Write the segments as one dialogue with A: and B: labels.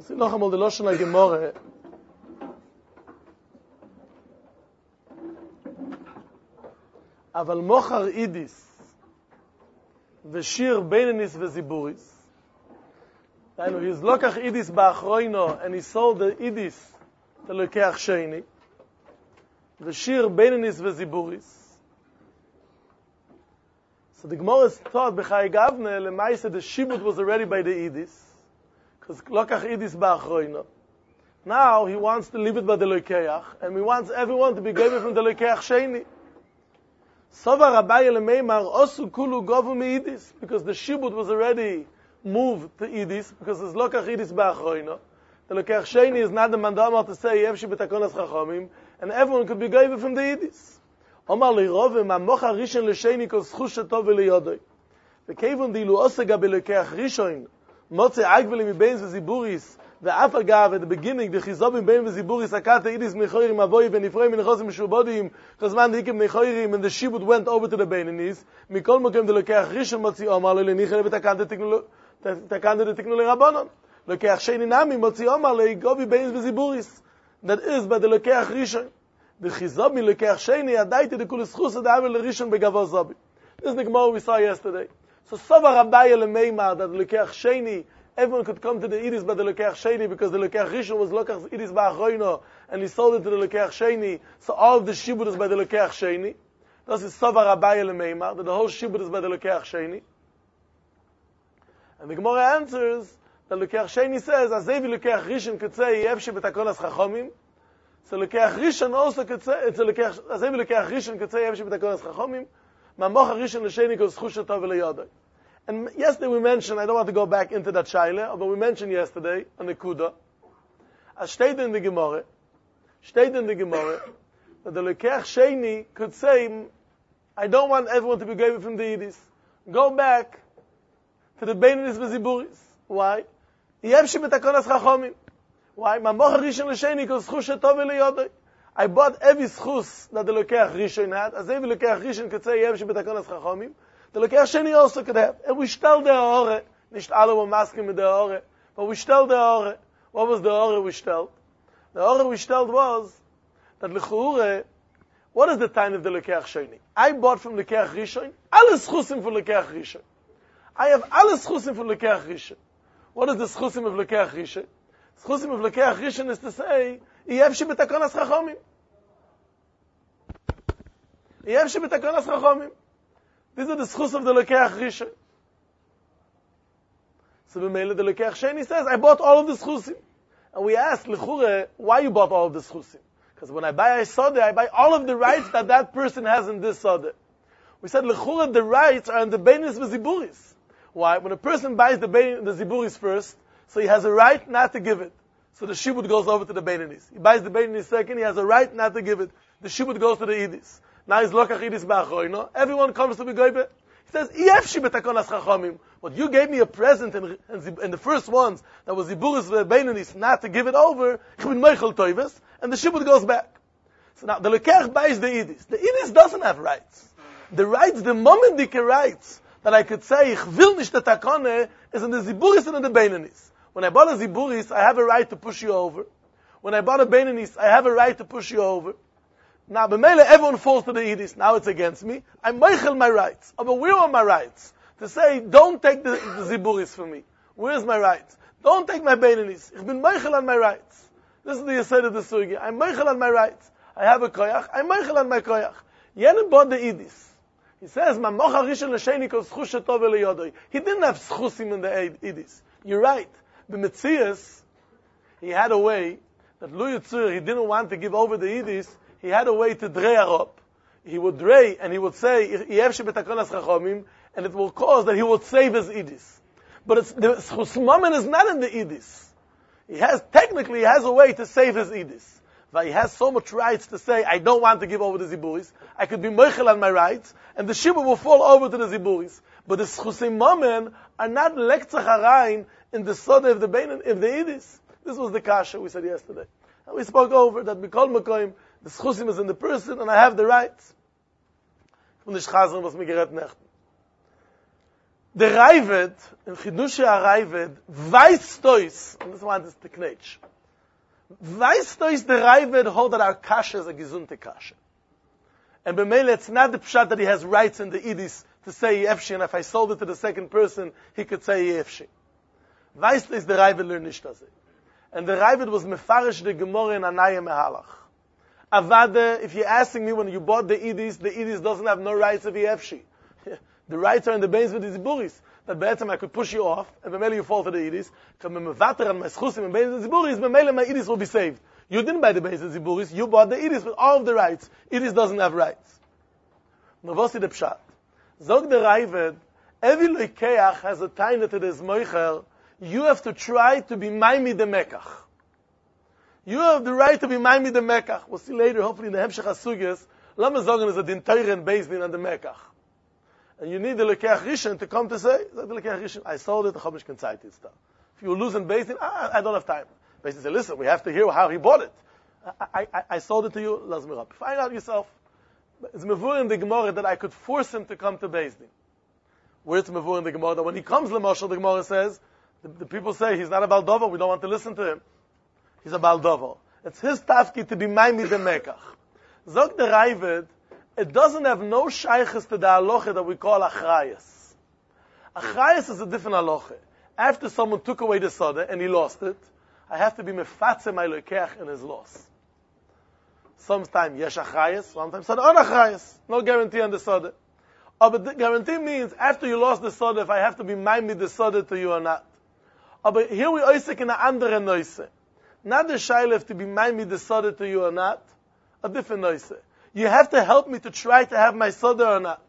A: Sie noch einmal die Loschen der Gemorre. אבל מוחר אידיס ושיר בינניס וזיבוריס. He's lokach idis ba'achroino, and he sold the idis to Lekeach Sheni. V'shir beinenis v'ziburis. So the Gemara is taught b'chai gavne, lemaise the shibut was already by the idis, because lokach idis ba'achroino. Now he wants to leave it by the Lekeach, and he wants everyone to be given from the Lekeach Sheni. Sova Rabbi Elemeimar osu kulu govu mi-idis, because the shibut was already moved to Idis, because it's Lokach Idis Ba'achroino. The Lokach Sheni is not the mandamar to say, Yevshi b'takonas chachomim, and everyone could be given from the Idis. Omar li'rovim, ha'mocha rishon l'sheni kol zchus shetov v'liyodoi. V'kevon dilu osega b'lokach rishon, motze agveli mibein v'ziburis, ve'af agav, at the beginning, the chizobim bein v'ziburis, akata Idis mechoirim avoy, v'nifroim v'nechosim m'shubodim, chazman dikim nechoirim, and the shibud went over to the Beinanis, mikol mokem the Lokach rishon motzi omar le'nichel v'takante tiknu takande de tiknule rabanon Lekeach Sheni nami motzi omar le'igovi beins v'ziburis, that is by the Lekeach Rishon. The chizab mi Lekeach Sheni adaiti de kulis chus adavel l'rishon begavos zabi. This is the Gemara we saw yesterday. So Sova Rabbi Elemeimar that the Lekeach Sheni, everyone could come to the Idis by the Lekeach Sheni, because the Lekeach Rishon was Lokach Idis ba'achroino, and he sold it to the Lekeach Sheni, so all of the shibud is by the Lekeach Sheni. This is Sova Rabbi Elemeimar, that the whole shibud is by the Lekeach Sheni. And the Gemara answers that Lekeach Sheni says, Azevi Lekeach Rishon could say, Yevshi b'takonas chachomim. So Lekeach Rishon also could say, Azevi Lekeach Rishon could say, Yevshi b'takonas chachomim. Ma'mocha Rishon l'sheni kol zchus shetov v'liyodoi. And yesterday we mentioned, I don't want to go back into that shaila, but we mentioned yesterday, on the Kuda, as steht in the Gemara, that the Lekeach Sheni could say, I don't want everyone to be given from the Idis. Go back to the Beinanis v'ziburis. Why? Yevshi b'takonas chachomim. Why? Ma'mocha rishon l'sheni kol zchus shetov v'liyodoi. I bought every zchus that the Lekeach Rishon had. As every Lekeach Rishon could say Yevshi b'takonas chachomim, the Lekeach Sheni also could have. And we stel the Ore. Nicht alle were masking with the Ore, but we stel the Ore. What was the Ore we stel? The Ore we stel was that l'chuure, what is the time of the Lekeach Sheni? I bought from Lekeach Rishon alle zchusim for Lekeach Rishon. I have alle schusim for Lekeach Rishon. What is the schusim of Lekeach Rishon? Schusim of Lekeach Rishon is to say, Yevshi b'takonas chachomim. Yevshi b'takonas chachomim. These are the schus of the Lekeach Rishon. So b'meila the Lekeach Sheni says, I bought all of the schusim. And we asked, l'chure, why you bought all of the schusim? Because when I buy a sodeh, I buy all of the rights that person has in this sodeh. We said, l'chure, the rights are in the Beinanis v'ziburis. Why? When a person buys the ziburis first, so he has a right not to give it. So the shibud goes over to the Beinanis. He buys the Beinanis second, he has a right not to give it. The shibud goes to the Idis. Now he's lokach Idis ba'achroino. Everyone comes to be goybe. He says, Yevshi b'takonas chachomim. But you gave me a present in the first ones, that was ziburis ve'Beinanis, not to give it over, ich bin meichel toives, and the shibud goes back. So now the Lekeach buys the Idis. The Idis doesn't have rights. The rights, the momentic rights, that I could say, ich will nicht the takone, is in the ziburis and in the Beinanis. When I bought a ziburis, I have a right to push you over. When I bought a Beinanis, I have a right to push you over. Now, b'meila, everyone falls to the Idis. Now it's against me. I'm meichel my rights. But where are my rights? To say, don't take the ziburis from me. Where's my rights? Don't take my Beinanis. Ich bin meichel on my rights. This is the yesod of the sugi. I'm meichel on my rights. I have a koyach. I'm meichel on my koyach. Yenen bought the Idis. He says, Ma'mocha rishon l'sheni kol zchus shetov v'liyodoi. He didn't have schusim in the Idis. You're right. The Metzias, he had a way that Lu Yitzur, he didn't want to give over the Idis. He had a way to drei up. He would drei, and he would say, Yevshi b'takonas chachomim, and it will cause that he would save his Idis. But the schusmamen is not in the Idis. He has a way to save his Idis. But he has so much rights to say, I don't want to give over the ziburis. I could be meichel on my rights, and the shibud will fall over to the ziburis. But the schusim are not lektzach harayin in the sodeh of the Beinanis, of the Idis. This was the kasha we said yesterday. And we spoke over that b'kol makoim, the schusim is in the person, and I have the rights. From the shchazon was me geret nechten. The Raavad, in Chidushei HaRaavad, weiß tois, and this one is the knetch. Weiß tois the Raavad hold that our kasha is a gesunte kasha. And b'meile, it's not the pshat that he has rights in the idis to say yefshi, and if I sold it to the second person, he could say yefshi. Weiß tois the Raavad learn nicht das. And the Raavad was mefarish the Gemara in Anaya Mehalach. Avada, if you're asking me when you bought the idis doesn't have no rights of yefshi. The rights are in the base with the ziburis. That be'etzem I could push you off, and b'meile you fall to the idis. Come mevater and my schusim in base with the ziburis, b'meile my idis will be saved. You didn't buy the base of the ziburis, you bought the idis with all of the rights. Idis doesn't have rights. Novosi the pshat. Zog the Raavad, every loikeach has a taina to this moicher, you have to try to be maimi the mekach. You have the right to be maimi the mekach. We'll see later, hopefully in the Hemshech HaSugyas, Lama Zogan is a din teiren based on the mekach. And you need the Lekeach Rishon to come to say, the Lekeach Rishon, I sold it, the Chomish can cite it stuff. If you lose in Beis Din, I don't have time. Beis Din say, listen, we have to hear how he bought it. I sold it to you, Lazmir up. Find out yourself. It's Mevur in the Gemara that I could force him to come to Beis Din. Where it's Mevur in the Gemara that when he comes to Moshe, the Gemara says, the people say, he's not a Baldover, we don't want to listen to him. He's a Baldover. It's his tafki to be Maimi the Mekach. Zog the Raavad, it doesn't have no shaykhs to the halacha that we call achrayas. Achrayas is a different halacha. After someone took away the soda and he lost it, I have to be mefatze my lokeach in his loss. Sometimes yesh achrayas, sometimes soda on achrayas. No guarantee on the soda. But the guarantee means after you lost the soda, if I have to be maimid the soda to you or not. But here we oisek in a andere noise. Not the shaylef to be maimid the soda to you or not, a different noise. You have to help me to try to have my soda or not.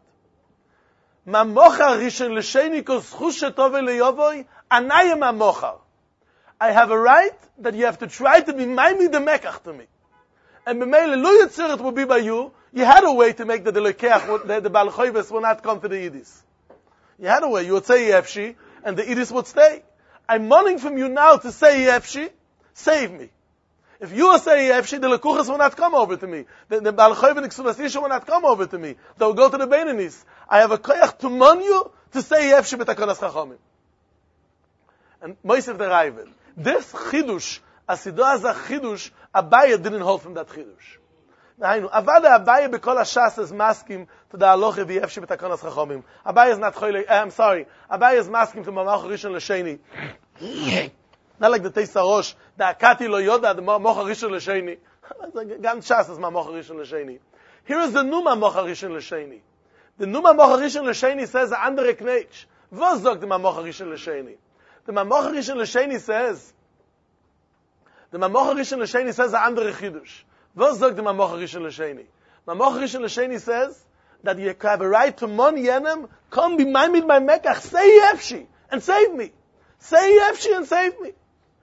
A: I have a right that you have to try to be maimi the mekach to me. And b'meile lo yitzirat will be by you. You had a way to make that the lekeach, the Baal Choyves will not come to the Yidis. You had a way. You would say Yefshi, and the Yidis would stay. I'm mourning from you now to say Yefshi, save me. If you are saying Yefshi, the Lekuchas will not come over to me. The Baal Choyve and the Ksubasisha will not come over to me. They will go to the Beinanis. I have a koyach to mon you to say Yefshi b'takonas chachomim. And Moisef the Raavad. This chidush, asido as a chidush, Abaye didn't hold from that chidush. Avada Abaye b'kol hashas is maskim to the halacha v'yefshi b'takonas chachomim. Abaye is not choyle. I'm sorry. Abaye is maskim to Mamach Rishon L'Sheni. Not like the Teisa Rosh, the Akati lo yoda, the Mamach Rishon L'Sheni. Gan shas is Mamach Rishon L'Sheni. Here is the Numa Mamach Rishon L'Sheni. The Numa Mamach Rishon L'Sheni says a andere knetch. Was sagt the Mamach Rishon L'Sheni? The Mamach Rishon L'Sheni says. The Mamach Rishon L'Sheni says a andere chidush. Was sagt the Mamach Rishon L'Sheni? Mamach Rishon L'Sheni says that you have a right to mon yenem, come be maimid my mekach, say Yefshi, and save me. Say Yefshi and save me.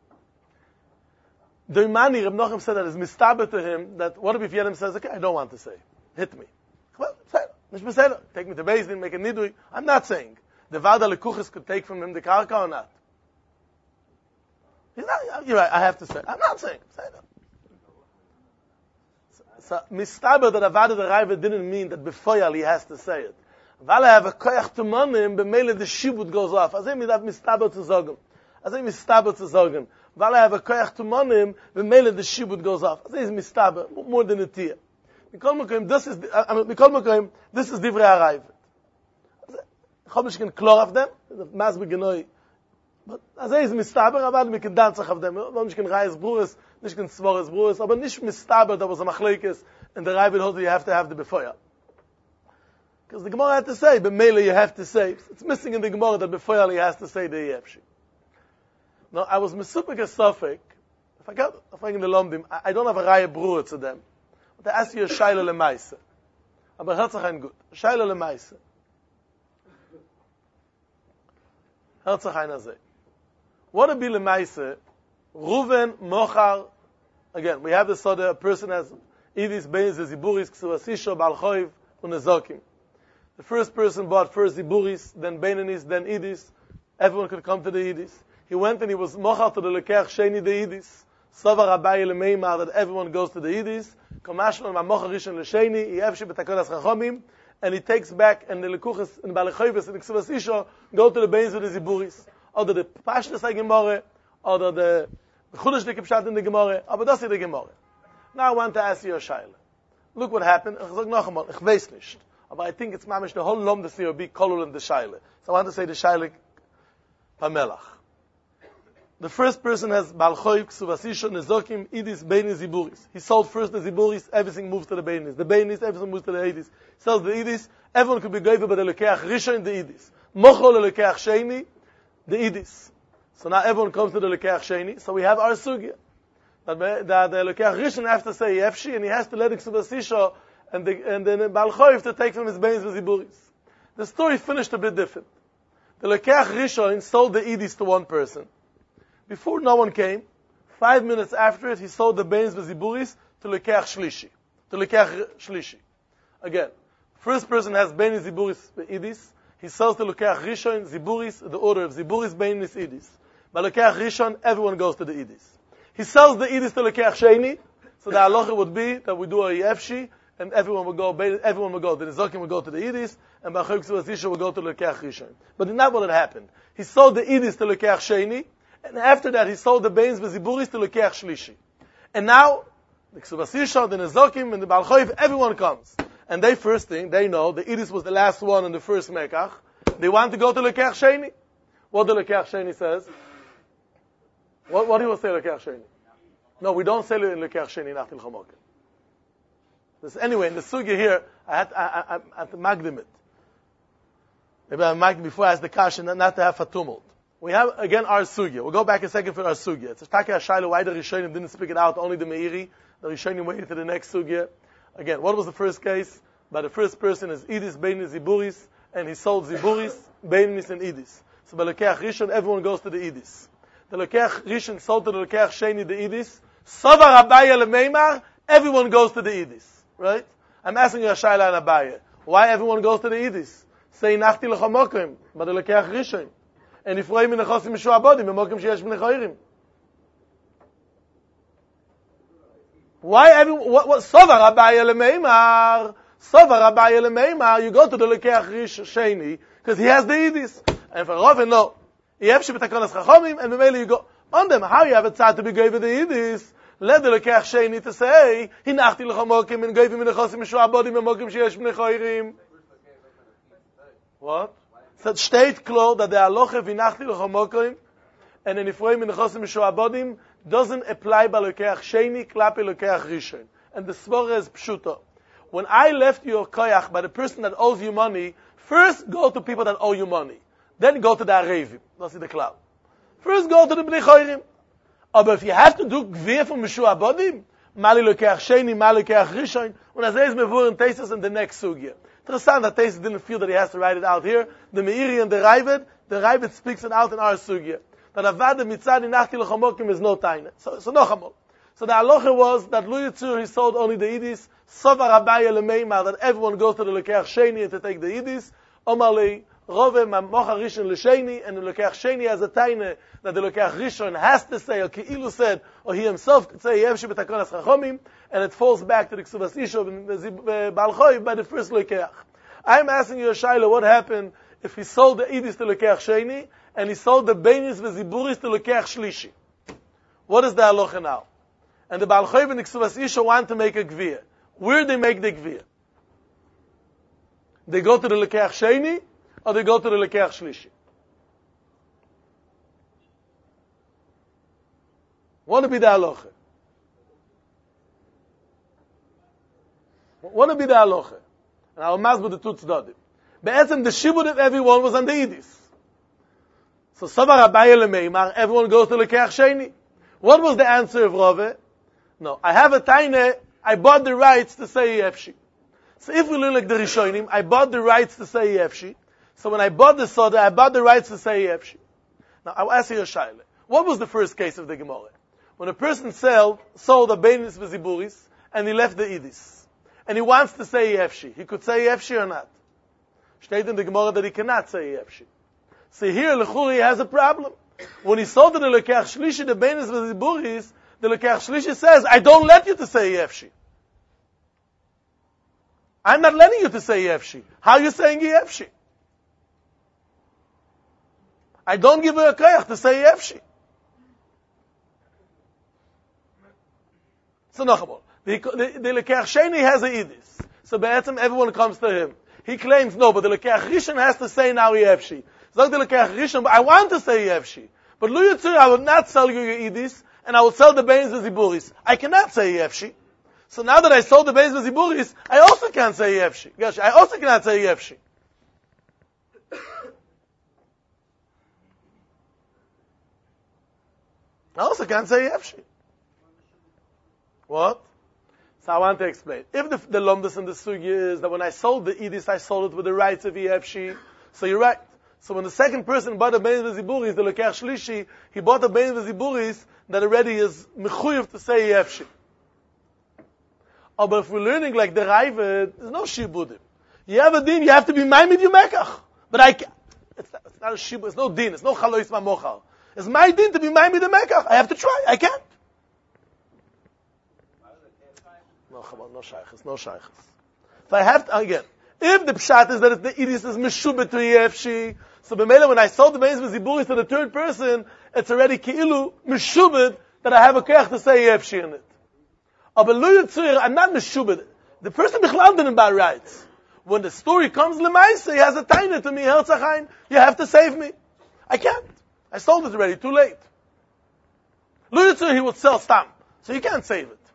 A: The Imani, Reb Nochem said that is mistaber to him, that what if Yenem says, okay, I don't want to say. Hit me. Well, say it. Take me to Beis Din, make a nidui. I'm not saying. The Vada Lekuchis could take from him the karka or not. He's not, you're right, I have to say. I'm not saying. Say it. So, mistaber that Avada the Raavad didn't mean that before he has to say it. While I have a koyach to monim, b'meile the shibud goes off. Azay mi dav mistaber to zogen. Azay mistaber to zogen. While I have a koyach to monim, b'meile the shibud goes off. Azay is mistaber, more than a tia. Mikol mokoyim, this is divrei haraavad. Chomish can klor of them, mas begenoi. But azay is mistaber, avad mi can dance of them. Chomish can rayes bruris, nish can svores bruris, aber nish mistaber, there was a machlekes, and the Raavad holds you have to have the befoya. Because the Gemara had to say, b'meile you have to say. It's missing in the Gemara that befoya he has to say the Yefshi. Now, I was mesupik a suffix. If I get in the Lomdim, I don't have a raya brura to them. But I ask you a shayla lemaise. Aber Herzachain good. Shayla lemaise. Herzachain azay. What would be lemaise? Ruven, Mochar. Again, we have the soda, a person has Idis, Beis, Ziburis, Ksuvasisho, Baal Choiv, Unezokim. The first person bought first Ziburis, then Beinanis, then Idis. Everyone could come to the Idis. He went and he was mochar to the Lekeach Sheni the Idis. Savar Abaye Lemeimar that everyone goes to the Idis. Komashman Mamochar Rishon L'Sheni, Yefshi B'takonas Chachomim. and he takes back, and the Lekuchas, and the Balachoyves, and the Ksuvas Isha, go to the Beins with the Ziburis, or the Pashtas Gemara, or the Chudash the Kipshat in the Gemara, but that's the Gemara. Now I want to ask you a shaila. Look what happened. Ich sag noch einmal, ich weiß nicht. Aber I think it's mamish the whole lom the COB kolul in the shaila. So I want to say the shaila pamelach. The first person has Balchoy, Ksuvasisha, Nezokim, Idis, Beinis, Ziburis. He sold first the Ziburis, everything moves to the Beinis. The Beinis, everything moves to the Idis. He sells the Idis, everyone could be gave by the Lekeach Rishon, the Idis. Mochol, the Lekeach Sheni, the Idis. So now everyone comes to the Lekeach Sheni, so we have our sugya. That the Lekeach Rishon has to say Yefshi, and he has to let the Ksuvasisha and then Balchoy to take from his Beinis, the Ziburis. The story finished a bit different. The Lekeach Rishon sold the Idis to one person. Before no one came, 5 minutes after it, he sold the Beins V'Ziburis to Lekeach Shlishi. Again, first person has Beins Ziburis Idis. He sells to Lekeach Rishon, Ziburis, the order of Ziburis, Beins, Idis. By Lekeach Rishon, everyone goes to the Idis. He sells the Idis to Lekeach Sheni, so the halacha would be that we do a Yefshi, and everyone will go, the Nizokim will go to the Idis, and Bachok Ksuvasisha will go to Lekeach Rishon. But it's not what had happened. He sold the Idis to Lekeach Sheni, and after that, he sold the Beins V'Ziburis to Lekeach Shlishi. And now, the Ksuvasisha, the Nezokim, and the Balchoiv, everyone comes. And they first thing, they know, the Idis was the last one in the first Mekach. They want to go to Lekeach Sheni. What the Lekeach Sheni says? What do you say Lekeach Sheni? No, we don't say Lekeach Sheni, Nachtil Chamokim. Anyway, in the Sugya here, I had to magdim it. Maybe I magdim before I ask the question, not to have a tumult. We have, again, our sugya. We'll go back a second for our sugya. It's a Taka Shaila, why the Rishonim didn't speak it out, only the Meiri. The Rishonim waited to the next sugya. Again, what was the first case? By the first person is Idis, Beinis, Ziburis, and he sold Ziburis, Beinis, and Idis. So by Lekeach Rishon, everyone goes to the Idis. The Lekeach Rishon sold to the Lekeach Sheni the Idis. Savar Abaya Lemeimar, everyone goes to the Idis. Right? I'm asking you a Shaila and Abaya. Why everyone goes to the Idis? Say Nachti Lechamokim, by the Lekeach Rishon. And if we're in the Chosim Mishuabodim, Memokim Sheyesh B'nei Choirim. Why everyone, what Sovar Abaya Lemeimar, you go to the Lekeach Sheni, because he has the Idis. And for Rav, no. Yefshi B'takonas Chachomim, and Memele you go, on them, how you have a tzad to be gave the Idis, let the Lekeach Sheni to say, Hinachti Lechamokim, and gave him in the Chosim Mishuabodim, Memokim Sheyesh B'nei Choirim. What? So it steht klar that the halacha v'nachti l'chamokim and in Ephraim in the Chosim Mishuabodim doesn't apply by Lekeach Sheni klape Lekeach Rishon. And the svara is pshuta. When I left your koyach by the person that owes you money, first go to people that owe you money. Then go to the Arevim. That's the cloud. First go to the Bnei Choirim. But if you have to do gvir from Mishuabodim, mali Lekeach Sheni, mali Lekeach Rishon, when I say it's mevur and tesis in the next sugya. Interessant that Tesis didn't feel that he has to write it out here. The Meiri and the Ravid speaks it out in our sugya. That Avad Mitzadi Nachti L'Chamokim is no taina. So no chamol. So the halacha was that Lu Yitzur, he sold only the Idis. Savar Abaya Lemeimar, that everyone goes to the Lekeach Sheni and to take the Idis. Omalei, Rove Mocha Rishon L'Sheni, and the Lekeach Sheni has a taina that the Lekeach Rishon has to say, or Ki'ilu said, or he himself could say, Yevshi B'takonas Chachomim, and it falls back to the Ksuvas Isha Balchoy by the first Lekeach. I'm asking you, Shaila, what happened if he sold the Idis to Lekeach Sheni, and he sold the Beinis V'Ziburis to Lekeach Shlishi? What is the halacha now? And the Balchoy and the Ksuvas Isha want to make a Gvir. Where they make the Gvir? They go to the Lekeach Sheni, or they go to the Lekeach Shlishi? Want to be the halacha? Want to be the halacha? And I'll masbid the two tzdadim. Be'etzem, the shibud of everyone was on the Idis. So Savar Abaya Lemeimar, everyone goes to Lekeach Sheni. What was the answer of Rave? No, I have a taina, I bought the rights to say Yefshi. So if we look like the Rishonim, I bought the rights to say Yefshi. So when I bought the soda, I bought the rights to say Yefshi. Now, I'll ask you a shaila. What was the first case of the Gemara? When a person sold the Beinis V'Ziburis, and he left the Idis. And he wants to say Yefshi. He could say Yefshi or not. Steht in the Gemara that he cannot say Yefshi. So here, Lechuri has a problem. When he sold the Lekeach Shlishi, the Beinis V'Ziburis, the Lekeach Shlishi says, I don't let you to say Yefshi. I'm not letting you to say Yefshi. How are you saying Yefshi? I don't give her a koyach to say Yefshi. So nachamol. The Lekeach Sheni has a idis. So be'etzem everyone comes to him. He claims no, but the Lekeach Rishon has to say now Yefshi. Zog the Lekeach Rishon, but I want to say Yefshi. But Lu Yitzur, I would not sell you your idis, and I would sell the beins and ziburis. I cannot say Yefshi. So now that I sold the beins and ziburis, I also can't say Yefshi. Gosh, I also cannot say Yefshi. I also can't say Yefshi. What? So I want to explain. If the lomdus in the sugi is that when I sold the idis, I sold it with the rights of Yefshi, so you're right. So when the second person bought the beins v'ziburis, the Lekeach Shlishi, he bought the beins v'ziburis that already is mechuyev to say Yefshi. But if we're learning like the Raiva, there's no shibudim. You have a din, you have to be ma'amid yumekach. But it's not a shibud, it's no din, it's no chalois ma'mochal. It's my din to be ma'amid yumekach. I have to try, I can't. No shaykhs, no shaykhs. So I have to, again, if the pshat is that the idis is meshubet to Yefshi, so b'meila when I sold the beins v'ziburis to the third person, it's already keilu meshubet that I have a koyach to say Yefshi in it. But Lu Yitzur, I'm not meshubet. The person bichlal didn't buy rights. When the story comes l'maisa, he has a taina to me, Herzachain, you have to save me. I can't. I sold it already, too late. Lu Yitzur, he would sell stam, so you can't save it.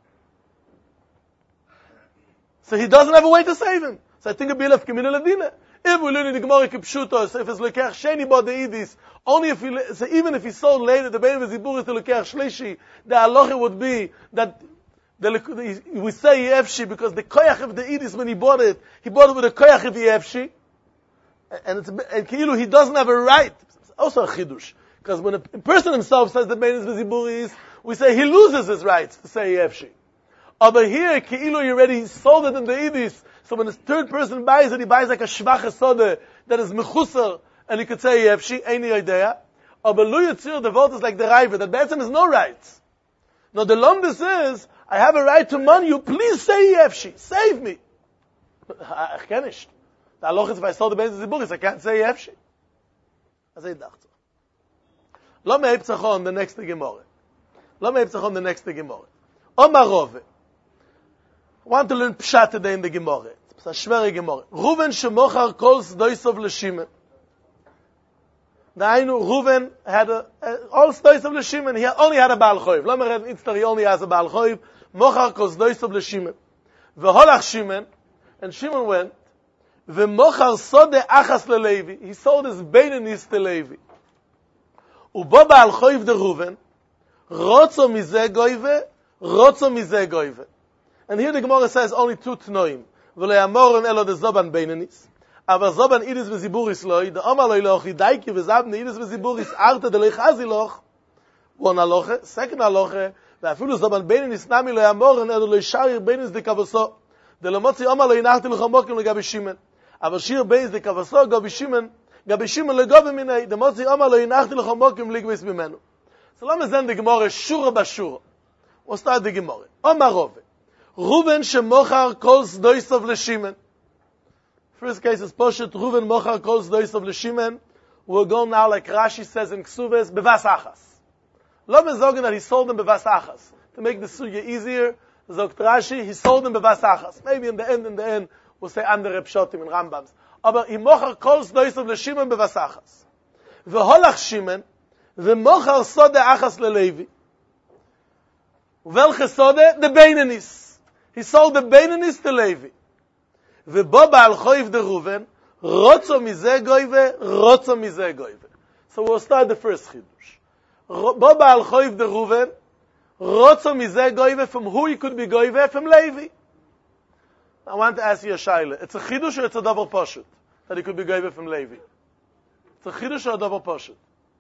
A: So he doesn't have a way to save him. So I think it'd be left Gemina Ladina. If we learn in the Gemara Kipshutos, if it's Lekeach Sheni bought the Idis, only if so even if he sold later the Bein V'Ziburis to Lekeach Shlishi, the halacha would be that we say Yefshi because the koyach of the Idis when he bought it with a koyach of Yefshi, and Keilu he doesn't have a right. It's also a chidush because when a person himself says the Bein V'Ziburis, we say he loses his rights to say Yefshi. Over here, Keilu you already sold it in the Idis. So when the third person buys it, he buys like a shvach soda that is mechusar, and he could say Yefshi, any idea. But Lu Yitzur, the vote is like the Raiva, that Be'etzem is no rights. No, the lomdus is, I have a right to money you, please say Yefshi, save me. I can't. The halacha is if I sold the Bein Ziburis, I can't say Yefshi. I say dacht. Lo me'iptzachon, the next Gemara. Lo me'iptzachon, the next Gemara. Omar Rove. I want to learn Pshat today in the Gemara. It's a shveri Gemara. Reuven shemochar kol sdoisov l'Shimon. Reuven had all sdoisov l'Shimon. He only had a Baal Choiv. Lama read Itztar, he only has a Baal Choiv. Mochar kol sdoisov l'Shimon. V'holach Shimon, and Shimon went. V'mochar sode achas leLevi. He sold his Beinanis to Levi. Ubo Baal Choiv de Reuven. Rotzo mizeh goive. Rotzo mizeh goive. And here the Gemara says only two tnoim. V'lo yamoren elo de zoban beinanis. Aber zoban idis v'ziburis loy. De omar loy loch yidaiki v'zabne idis v'ziburis arte de lechazi loch. One aloche. Second aloche. V'afilu zoban beinanis nami lo yamoren elo loy sharir beinis de kavaso. De lo motzi omar loy nachti l'chomokim legabi Shimon. Aber shir beinis de kavaso gabi Shimon legabi minei. De motzi omar loy nachti l'chomokim ligvis bimenu. So let me send the Gemara shura b'shura. We'll start the Gemara. Omar Rove. Reuven shemochar kol sdoisov l'Shimon. First case is Poshet, Reuven mochar kol sdoisov l'Shimon. We'll go now like Rashi says in Ksuves, bevas achas. Lo mezogen that he sold them bevas achas. To make the sugya easier, zogt Rashi, he sold them bevas achas. Maybe in the end, we'll say andere pshotim in Rambams. Aber he mochar kol sdoisov l'Shimon bevas achas. V'holach Shimon, v'mochar sode achas leLevi. Welche sode? The Beinanis. He sold the Beinanis to Levi. V'bo Baal Choiv de Reuven, rotzo mizeh goive, rotzo mizeh goive. So we'll start the first chidush. Bo Baal Choiv de Reuven, rotzo mizeh goive, from who he could be goive? From Levi. I want to ask you a shaila. It's a chidush or it's a double poshut? That he could be goive from Levi. It's a chidush or a double poshut?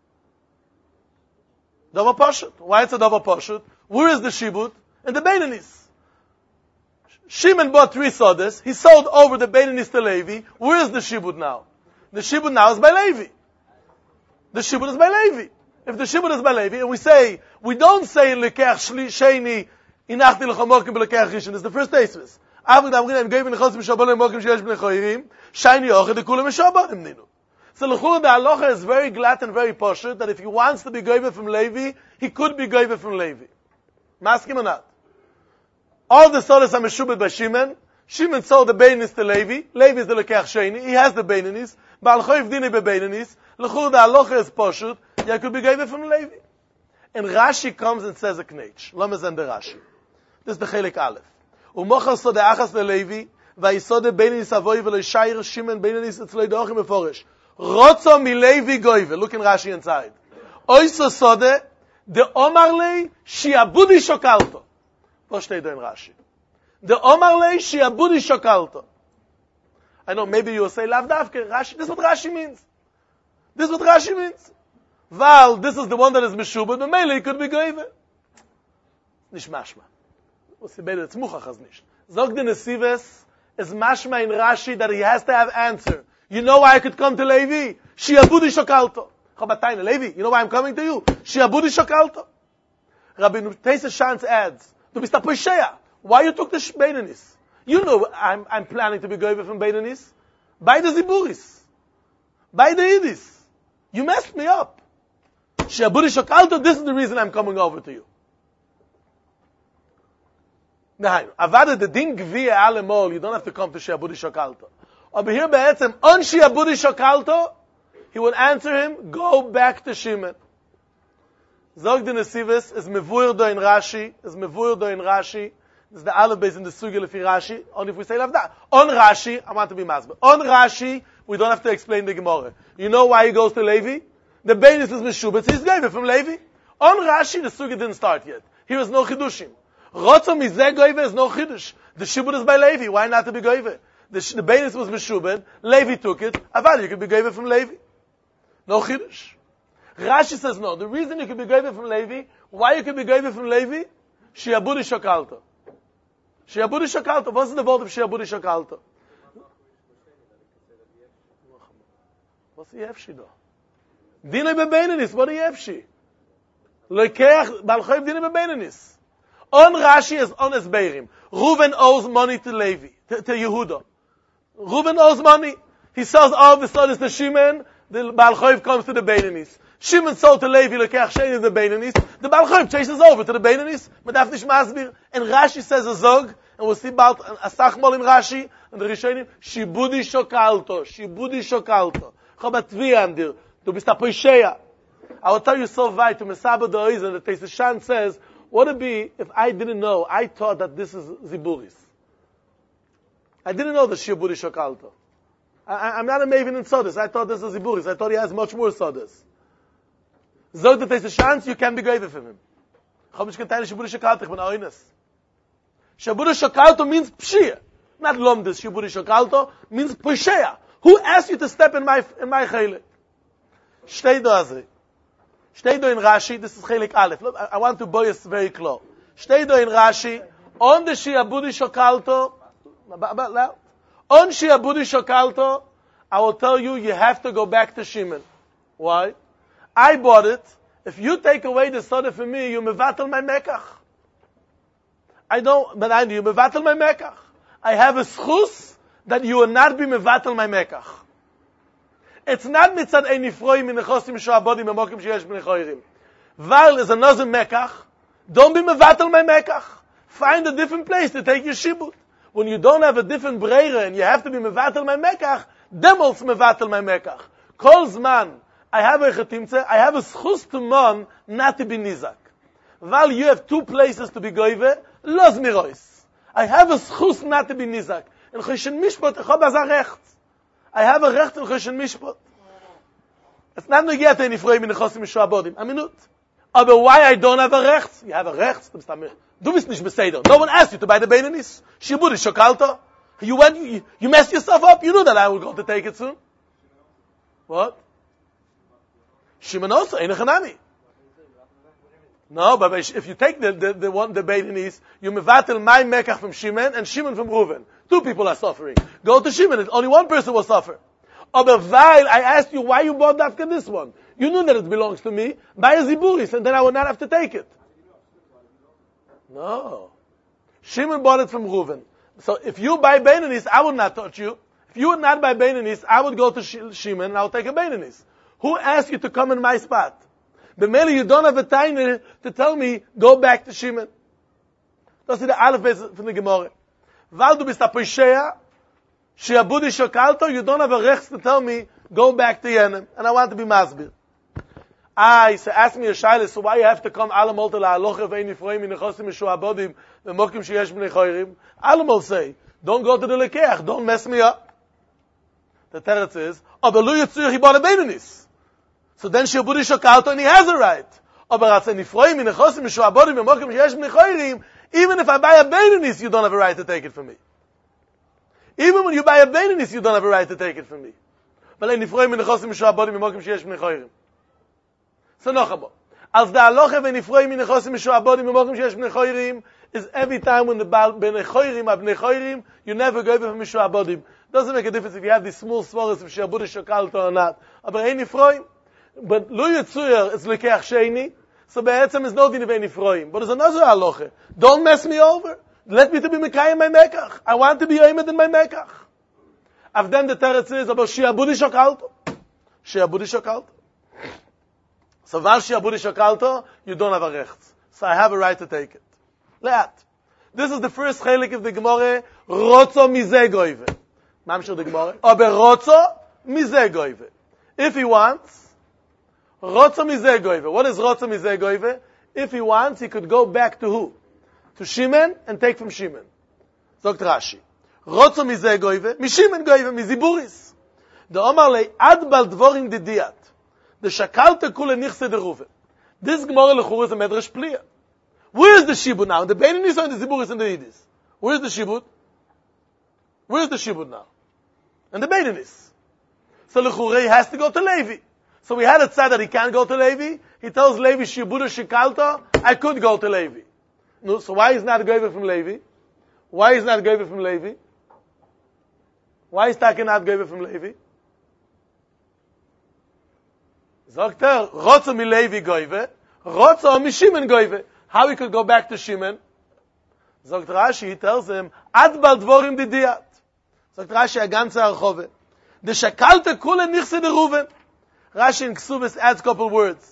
A: Double poshut. Why it's a double poshut? Where is the shibut? In the Beinanis. Shimon bought 3 sodas. He sold over the Beinanis to Levi. Where is the shibud now? The shibud now is by Levi. The shibud is by Levi. If the shibud is by Levi, and we don't say Lekeach Sheni inachti l'chamokim b'lekeach rishon. It's the first Tosfos. Aber da bringen geben in Chosim Shabbat Mokim Sheyesh Bnei Choirim, Shiny Oche de Kulam Shabbat Ninu. So l'chura the halacha is very glad and very poshut that if he wants to be goyve from Levi, he could be goyve from Levi. Maskim or not? All the sodas are meshubed by Shimon. Shimon sold the Beinanis to Levi. Levi is the Lekech Sheni. He has the Beinanis. Ba'al Choyv Dini be Beinanis. L'chura the halacha is poshut. Yeah, could be goyve from Levi. And Rashi comes and says a knetch. Lama zend the Rashi. This is the Chelik Aleph. U'mochal so the achas le Levi. Va'isod the Beinanis avoy v'lo shayir Shimon Beinanis etzloi dochim meforish. Rotzo mi Levi goyve. Look in Rashi inside. Oiso sode de omarlei shiabudi shokalto. What steht da in Rashi? De omarlei shiabudi shokalto. I know maybe you will say lavdavke Rashi. This is what Rashi means. This is what Rashi means. Val, this is the one that is meshubed, but maybe it could be goyve. Nicht mashma. Was sie beide tzmuchach as nicht. Zog the Nesives is mashma in Rashi that he has to have answer. You know why I could come to Levi? Shiabudi shokalto. Chabatayne, Levi, you know why I'm coming to you? Shiabudi shokalto. Rabbi Teisa Shantz adds, Du bist a Poshea. Why you took the Beinanis? You know I'm planning to be goyve from Beinanis. By the Ziburis. By the Idis. You messed me up. Shiabudi shokalto, this is the reason I'm coming over to you. Nein, avada the din gviya alemol, you don't have to come to Shiabudi shokalto. Over here, be'etzem, on Shiabudi shokalto, he would answer him, go back to Shimon. Zog the Nesives is mevuir do in Rashi, This is the Aleph based in the Sugya Lefi Rashi, only if we say Lavda. On Rashi, I want to be masber. On Rashi, we don't have to explain the Gemara. You know why he goes to Levi? The Beinis is Meshubet, he's Goyve from Levi. On Rashi, the Sugya didn't start yet. Here is no Chidushim. Rotzo mizeh Goyve is no Chidush. The Shibud is by Levi, why not to be Goyve? The Beinis was Meshubet, Levi took it, Avad, you could be Goyve from Levi. No Chidush. Rashi says no. The reason you could be Goyve from Levi, why you could be Goyve from Levi? Shiabudi shokalto. Shiabudi shokalto. What's the word of Shiabudi shokalto? What's the Yefshi though? Dinei bebeinanis. What is Yefshi? Lekeach balchoiv dinei bebeinanis. On Rashi is on Esbeirim. Reuven owes money to Levi, to Yehuda. Reuven owes money. He sells all the sons to Shimon. The balchoiv comes to the Beinanis. Shimon sold to Levi, Lekeach Sheni the Beinanis. The balchoiv chases over to the Beinanis. Medaf nish masbir. And Rashi says a zog, and we'll see about a sachmol in Rashi, and the Rishonim, Shibudi shokalto. Shibudi shokalto. Chobat Tviyandir. Du bist a Poisheya. I will tell you so weit to Mesaba the Oizen that Teis Shan says, what would it be if I didn't know? I thought that this is Ziburis. I didn't know the Shibudi shokalto. I'm not a maven in sodas. I thought this is Ziburis. I thought he has much more sodas. Zog that there's a chance you can be goyve from him. Chomish kentayne Shibudi shokalto. Ich bin oines. Shibudi shokalto means pshia. Not lomdes. Shibudi shokalto means poshea. Who asked you to step in my chelik? Shtei do azri. Shtei do in Rashi. This is chelik Aleph. Look, I want to boyas very close. Shtei do in Rashi. On the Shiabudi shokalto. On Shiabudi shokalto, I will tell you, you have to go back to Shimon. Why? I bought it. If you take away the soda from me, you mevatel my mekach. I don't, but I do. You mevatel my mekach. I have a schus that you will not be mevatel my mekach. It's not mitzad ein nifroim in nechosim shoabodim memokim sheyesh b'nei choirim. Val is another mekach. Don't be mevatel my mekach. Find a different place to take your shibud. When you don't have a different breire and you have to be mevatel my mekach, demol's mevatel my mekach. Kol zman, I have a chetimtze, I have a schus to mon, not to be nizak. While you have two places to be goyve, los mirois. I have a schus not to be nizak. In choshen mishpot, I have a recht in choshen mishpot. It's not negiat in ifroim in nechosim shoabodim. A minute. Aber why I don't have a recht? You have a recht? Du bist nicht beseder. No one asked you to buy the Beinanis. Shibudi shokalto. You messed yourself up. You knew that I would go to take it soon. What? Shimon also, ein echanami. No, but if you take the Beinanis, you mevatel my mekach from Shimon and Shimon from Reuven. Two people are suffering. Go to Shimon. Only one person will suffer. Aber while I asked you why you bought after this one, you knew that it belongs to me. Buy a ziburis, and then I would not have to take it. No. Shimon bought it from Reuven. So if you buy Beinanis, I would not touch you. If you would not buy Beinanis, I would go to Shimon and I'll take a Beinanis. Who asked you to come in my spot? B'meli, you don't have a time to tell me, go back to Shimon. Das ist der Aleph von der Gemara. Weil du bist a Poishea, Shiabudi Shokalto, you don't have a rechts to tell me, go back to Yenim. And I want to be Masbir. So ask me a shaila, so why you have to come Alamol to La'alocha ve'en Yifroim in Nechosim Meshuabodim ve'mokim sheyesh b'nei choyrim? Alamol say, don't go to the Lekeach, don't mess me up. The Teretz is, aber lu yitzur he bought a Beinanis. So then Shiabudi Shokalto and he has a right. Aber atze Yifroim in Nechosim Meshuabodim ve'mokim sheyesh b'nei choyrim, even if I buy a Beinanis, you don't have a right to take it from me. Even when you buy a Beinanis, you don't have a right to take it from me. But in Yifroim in Nechosim Meshuabodim ve'mokim sheyesh b'nei choyrim. So noch einmal. Als der Aloche wenn Yifroim in Nechosim Meshuabodim ve'mokim sheyesh b'nei choyrim is every time when the b'nei choyrim, you never go over from Meshuabodim. Doesn't make a difference if you have these small svaras of Shiabudi Shokalto or not. Aber ein Yifroim, but Lu Yitzuyer is Lekeach Sheini, so be'etzem is no din of ein Yifroim. But it's another Aloche. Don't mess me over. Let me to be Mekayim my Mekach. I want to be Yoimed in my Mekach. Of them the Teretz is about Shiabudi Shokalto. Shiabudi Shokalto. So Val Shiabudi Shokalto, you don't have a rechts. So I have a right to take it. Leat. This is the first chelik of the Gemara, Rotzo Mizeh Goive. Mamshir the Gemara. Aber Rotzo Mizeh Goive. If he wants, Rotzo Mizeh Goive. What is Rotzo Mizeh Goive? If he wants, he could go back to who? To Shimon and take from Shimon. Zogt Rashi. Rotzo Mizeh Goive. Mishimen Goive. Miziburis. The Omar lei ad bal dvorim didiyat. The Shakalte Kule Nichse de Ruve. This Gemara Lechur is a Medrash Pliya. Where is the Shibud now? In the Beinanis or in the Ziburis and the Yidis? Where is the Shibud? Where is the Shibud now? In the Beinanis. So Lechur has to go to Levi. So we had a tzad that he can't go to Levi. He tells Levi, Shibud Shikalta, I could go to Levi. No, so why is not Goive from Levi? Why is not Goive from Levi? Why is Taka not Goive from Levi? Sagt Rotzo mi Levi Goive, Rotzo mi Shimon Goive. How he could go back to Shimon? Sagt Rashi, he tells him, Ad bal dvorim didiyat. Sagt Rashi, a ganze Archove. The Shakalte Kule Nichse de Ruven. Rashi in Ksubis adds a couple words.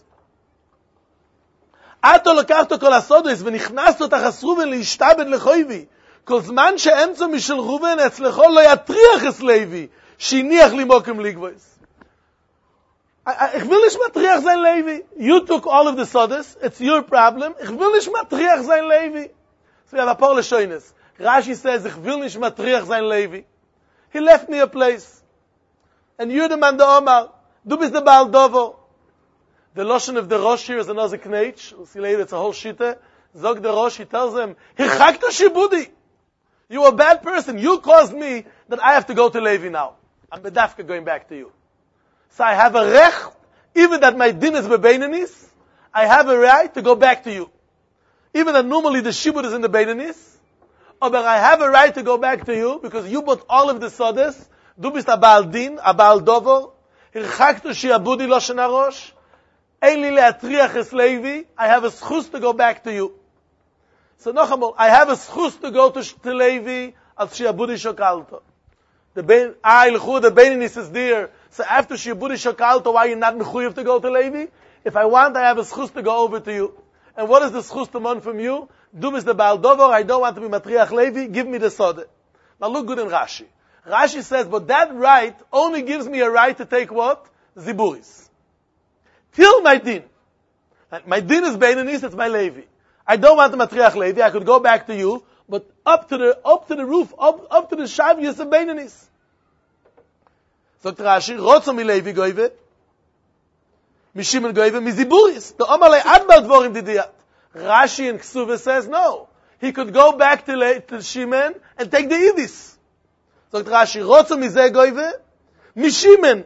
A: Ato lokachto kol asodos, v'nichnasto tachas Ruven leishtabed lechoivi. Kol zman she'emtzo mishel Ruven, etzlecho lo yatriach es Levi, shiniach limokim ligvois. Ich will nicht matriach sein Levi. You took all of the sodas. It's your problem. Ich will nicht matriach sein Levi. So we have a paar Leshoines. Rashi says, ich will nicht matriach sein Levi. He left me a place. And you're the man the Omar. Du bist the Baal Dovo. The Lashon of the Rosh here is another knetch. We'll see later, it's a whole shita. Zog the Rosh, he tells him, Hichakta Shibudi. You're a bad person. You caused me that I have to go to Levi now. I'm bedafka going back to you. So I have a recht, even that my din is bebeinanis, I have a right to go back to you. Even that normally the shibud is in the beinanis, but I have a right to go back to you, because you bought all of the sodas, du bist a baal din, a baal dovo, hirchaktu shiabudi lo shenarosh, ein li leatriach es Levi, I have a schus to go back to you. So noch I have a schus to go to Levi, as shiabudi shokalto. The beinanis is there. So after Shibudi Shokalto, why are you not mechuyev to go to Levi? If I want, I have a schus to go over to you. And what is the schus to mon from you? Du bist the Baal Dover, I don't want to be Matriach Levi, give me the soda. Now look good in Rashi. Rashi says, but that right only gives me a right to take what? Ziburis. Till my din. My din is Beinanis, it's my Levi. I don't want the Matriach Levi, I could go back to you, but up to the roof, up to the Shavius of Beinanis. Sagt Rashi, Rotzo mi Levi Goive, mi Shimon Goive, mi Ziburis. The Omalei Adbal Dvorim Didiyat. Rashi in Ksuva says no. He could go back to Shimon and take the Idis. Sagt Rashi, Rotzo mi Zeh Goive, mi Shimon.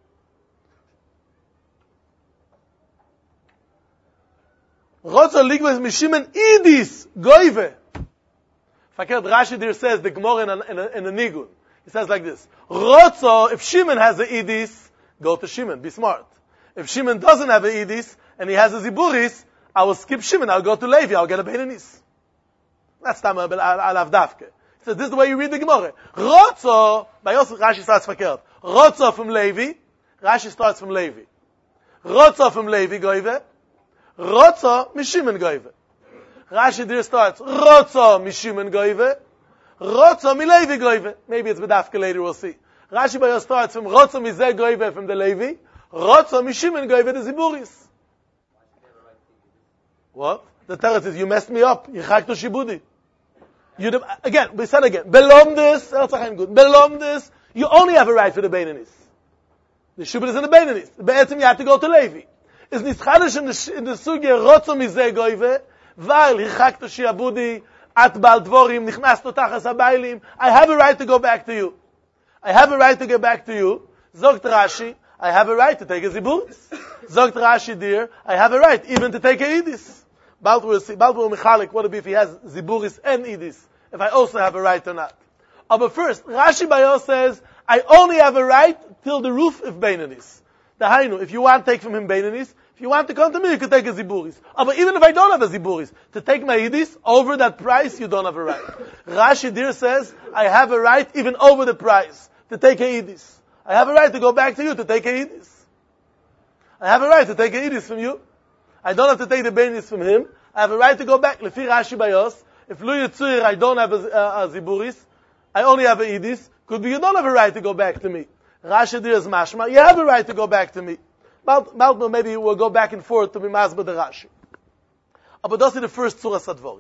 A: Rotzo Ligves mi Shimon Idis Goive. Fakert Rashi there says, the Gemara in a Nigun. He says like this, Rotzo, if Shimon has a Idis, go to Shimon, be smart. If Shimon doesn't have a Idis, and he has a Ziburis, I will skip Shimon, I'll go to Levi, I'll get a Beinanis. That's Tama al-Avdavke. So this is the way you read the Gemara. Rotzo, by Yosef, Rashi starts verkehrt. Rotzo from Levi, Rashi starts from Levi. Rotzo from Levi goive, Rotzo mishimen goive. Rashi there starts, Rotzo mishimen goive, Rotzo milevi goive. Maybe it's bedafka later, we'll see. Rashi by Yosef starts from Rotzo mizeh goive from the Levi, Rotzo mishimen goive the Ziburis. What? The teretz is, you messed me up. Yichakto shibudi. Again, we said again, Belomdis, good. Belomdis, you only have a right for the Beinanis. The Shubid is in the Beinanis. Be'etzim, you have to go to Levi. Is nischadish in the sugya, Rotzo mizeh goive, Weil, Yichakto shiabudi, At bal dvorim, Nichnasto tachas habaylim, I have a right to go back to you. I have a right to get back to you. Zogt Rashi, I have a right to take a Ziburis. Zogt Rashi, dear, I have a right even to take a Idis. Bald will Michalik, what would it be if he has Ziburis and Idis? If I also have a right or not. But first, Rashi Bayo says, I only have a right till the roof of Beinanis. The Hainu, if you want to take from him Beinanis, if you want to come to me, you can take a Ziburis. But even if I don't have a Ziburis, to take my Idis, over that price, you don't have a right. Rashi Dir says, I have a right even over the price, to take a Idis. I have a right to go back to you to take a Idis. I have a right to take a Idis from you. I don't have to take the Beinanis from him. I have a right to go back. Lefi Rashi Bayos, if Lu Yitzur, I don't have a Ziburis, I only have a Idis, could be you don't have a right to go back to me. Rashi Dir is mashma, you have a right to go back to me. Maltno, maybe we'll go back and forth to be masba the Rashi. But that's the first Surah Sadvorim.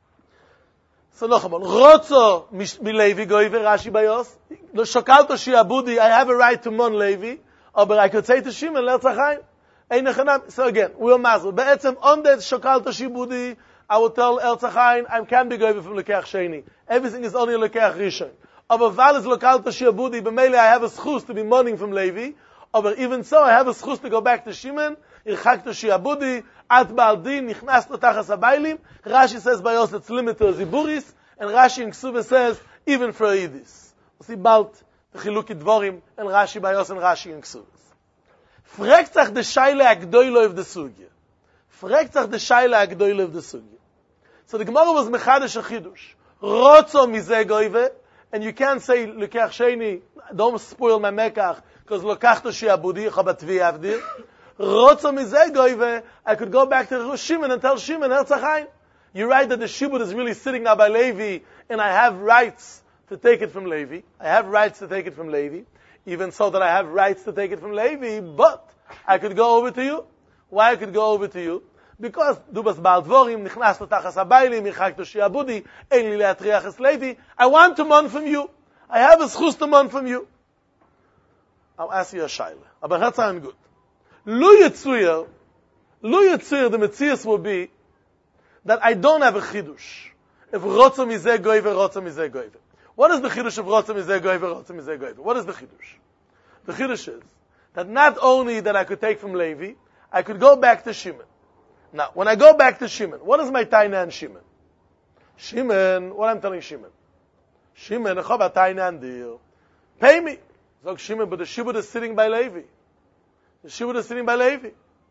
A: So Nochamon, Rotzo milevi goive Rashi Bayos, Shokalto shiabudi, I have a right to mon Levi, but I could say to Shimon, Lertzachayim. So again, we'll mazel. Be'etzem, on that Shokalto shibudi, I will tell Lertzachayim, I can't be goive from Lekech Sheni. Everything is only Lekech Rishon. Aber Val is Lokalto shiabudi, b'meile I have a schus to be mourning from Levi, but even so, I have a schus to go back to Shimon. Irchakto shiabudi, at Baal Din, nichnasto tachas habaylim. Rashi says by us it's limited to Ziburis, and Rashi in Ksuva says even for Yidis. We see bald the Chiluki Dvorim, and Rashi by us and Rashi in Ksuva. Fragt sich the Shaila Agdoilo of the Sugya. Fragt sich the Shaila Agdoilo of the Sugya. So the Gemara was Mechadish a Chidush. Rotzo mizeh goive, and you can't say Lekech Sheni, don't spoil my Mekach, because Lokachto shiabudi, chabatvi avdir. Rotzo mizeh goive, I could go back to Shimon and tell Shimon, Herzachayim. You write that the Shibud is really sitting now by Levi, and I have rights to take it from Levi. I have rights to take it from Levi. Even so that I have rights to take it from Levi, but I could go over to you. Why I could go over to you? Because Dubas Baal Dvorim, Nichnasto Tachas Habaylim, Yichakto Shiabudi, Ein Li Le'atriach Es Levi. I want to mon from you. I have a schus to mon from you. I'll ask you a shaila. Aber that's sound good. Lu Yitzuyer, the Metzias will be that I don't have a chidush. If Rotzo Mizeh Goive, Rotzo Mizeh Goive. What is the chidush of Rotzo Mizeh Goive, Rotzo Mizeh Goive? What is the chidush? The chidush is that not only that I could take from Levi, I could go back to Shimon. Now, when I go back to Shimon, what is my taina and Shimon? Shimon, what I'm telling Shimon? Shimon, echava taina and deal. Pay me. Zog Shimon, but the Shibud is sitting by Levi. The Shibud is sitting by Levi.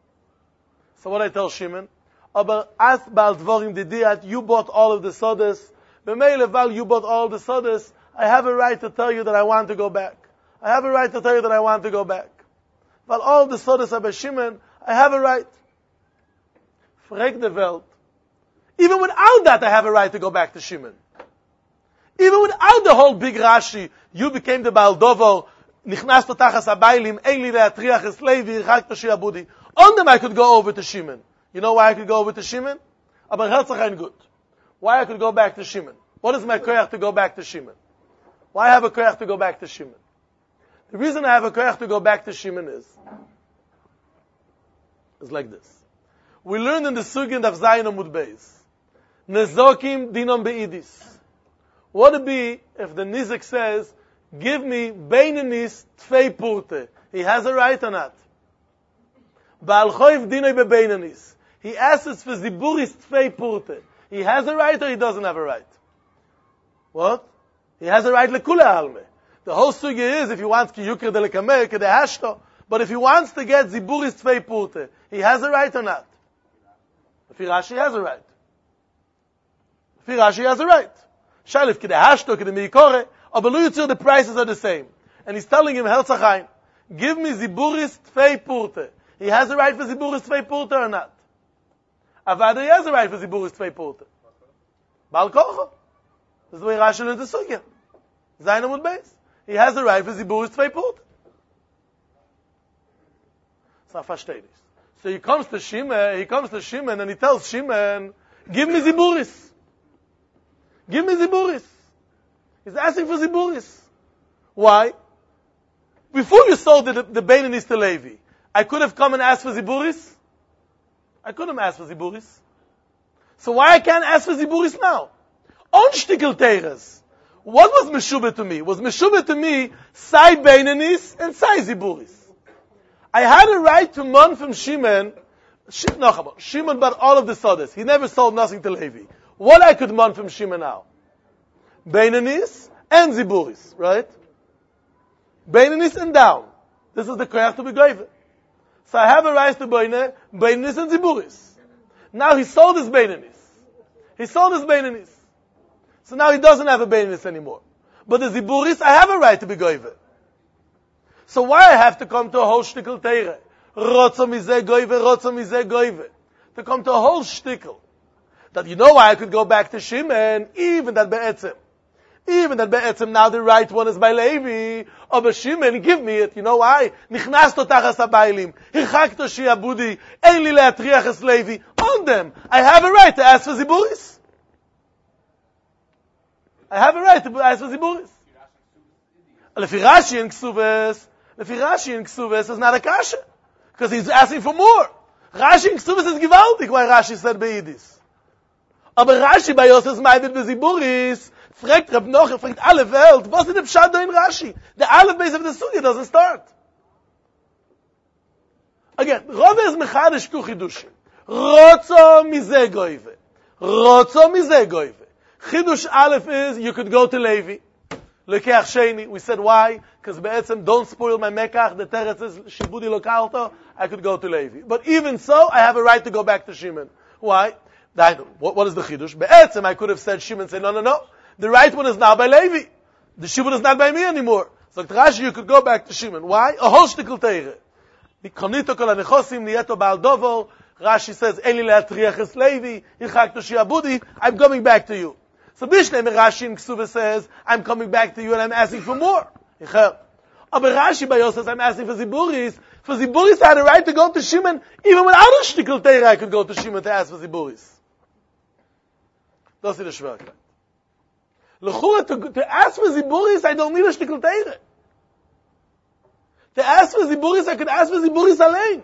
A: So what I tell Shimon? Aber as Baal Dvorim Didiat, you bought all of the sodas. B'meile Val, you bought all the sodas. I have a right to tell you that I want to go back. I have a right to tell you that I want to go back. Val, all the sodas are by Shimon. I have a right. Frek de Welt. Even without that, I have a right to go back to Shimon. Even without the whole big Rashi, you became the Baal Dovo, Nichnasto Tachas Habaylim, Ein Li Le'atriach Es Levi, Yichakto Shiabudi. On them I could go over to Shimon. You know why I could go over to Shimon? Aber Herzachayim good. Why I could go back to Shimon? What is my koyach to go back to Shimon? Why I have a koyach to go back to Shimon? The reason I have a koyach to go back to Shimon is like this. We learned in the Sugin of Zayin Amud Beis. Nezokim dinom be'idis. What would it be if the Nizik says, give me Beinanis Tfei Purte? He has a right or not? Baal Choiv dinoi be'Beinanis. He asks for Ziburis Tfei Purte. He has a right or he doesn't have a right? What? He has a right lekula alme. The whole sugya is if he wants ki yukir de lekameh, ke de hashto. But if he wants to get Ziburis Tfei Purte, he has a right or not? If Rashi has a right. If Rashi has a right. Shalif kide hashto kide meikore, aber lo yitzir, the prices are the same. And he's telling him, Herzachain, give me ziburis tvei purte. He has a right for ziburis tvei purte or not? Avada, he has a right for ziburis tvei purte. Bal kocho. This is the way Rashi learned the sugya. Zayin amud beis. He has a right for ziburis tvei purte. So I verstehe this. So he comes to Shimon and he tells Shimon, give me ziburis. Give me ziburis. He's asking for ziburis. Why? Before you sold the Beinanis to Levi, I could have come and asked for ziburis. I couldn't ask for ziburis. So why I can't ask for ziburis now? On shtikel teires. What was meshubah to me? Was meshubah to me sai Beinanis and sai ziburis. I had a right to mon from Shimon. Shimon bought all of the sodas. He never sold nothing to Levi. What I could mon from Shimon now? Beinanis and ziburis, right? Beinanis and down. This is the koyach to be goyve. So I have a right to Beinanis and ziburis. Now he sold his Beinanis. So now he doesn't have a Beinanis anymore. But the ziburis, I have a right to be goyve. So why I have to come to a whole shtickle teire? Rotzo mizeh goyve. To come to a whole shtickle. That you know why I could go back to Shimon, even that be'etzim now the right one is by Levi, or by Shimon, give me it. You know why? Nichnasto tachas habaylim, hichakto shiabudi, ein li leatriach es Levi. On them, I have a right to ask for ziburis. Lefi Rashi in Ksuves is not a kasha. Because he's asking for more. Rashi in Ksuves is gewaltig, why Rashi said beidis. Aber Rashi bei Yosef meidet beziburis, fragt Reb Noach, fragt alle Welt, was ist der Pshat da in Rashi? The Aleph base of the Sugya doesn't start. Again, Rove is mechadish tu chidushim. Rotzo mizeh goyve. Chidush Aleph is, you could go to Levi. Lekech Sheni, we said why? Because be'etzem, don't spoil my mekach, the teretz is, shibudi lokalto, I could go to Levi. But even so, I have a right to go back to Shimon. Why? What is the chidush? Be'etzem, I could have said Shimon, say no. The right one is now by Levi. The shibud is not by me anymore. So Rashi, you could go back to Shimon. Why? A whole shtickle teire. Konito kol hanechosim niyeto ba'al dovo. Rashi says, Eli le'atriach es Levi, yichakto shiabudi, I'm coming back to you. So Bishlei Rashi in Ksuva says, I'm coming back to you and I'm asking for more. Aber Rashi by says, I'm asking for ziburis. For ziburis, I had a right to go to Shimon. Even without a shtickle teire, I could go to Shimon to ask for ziburis. Das ist die Schwierigkeit. L'chura, to ask for ziburis, I don't need a shtickle teire. To ask for ziburis, I could ask for ziburis allein.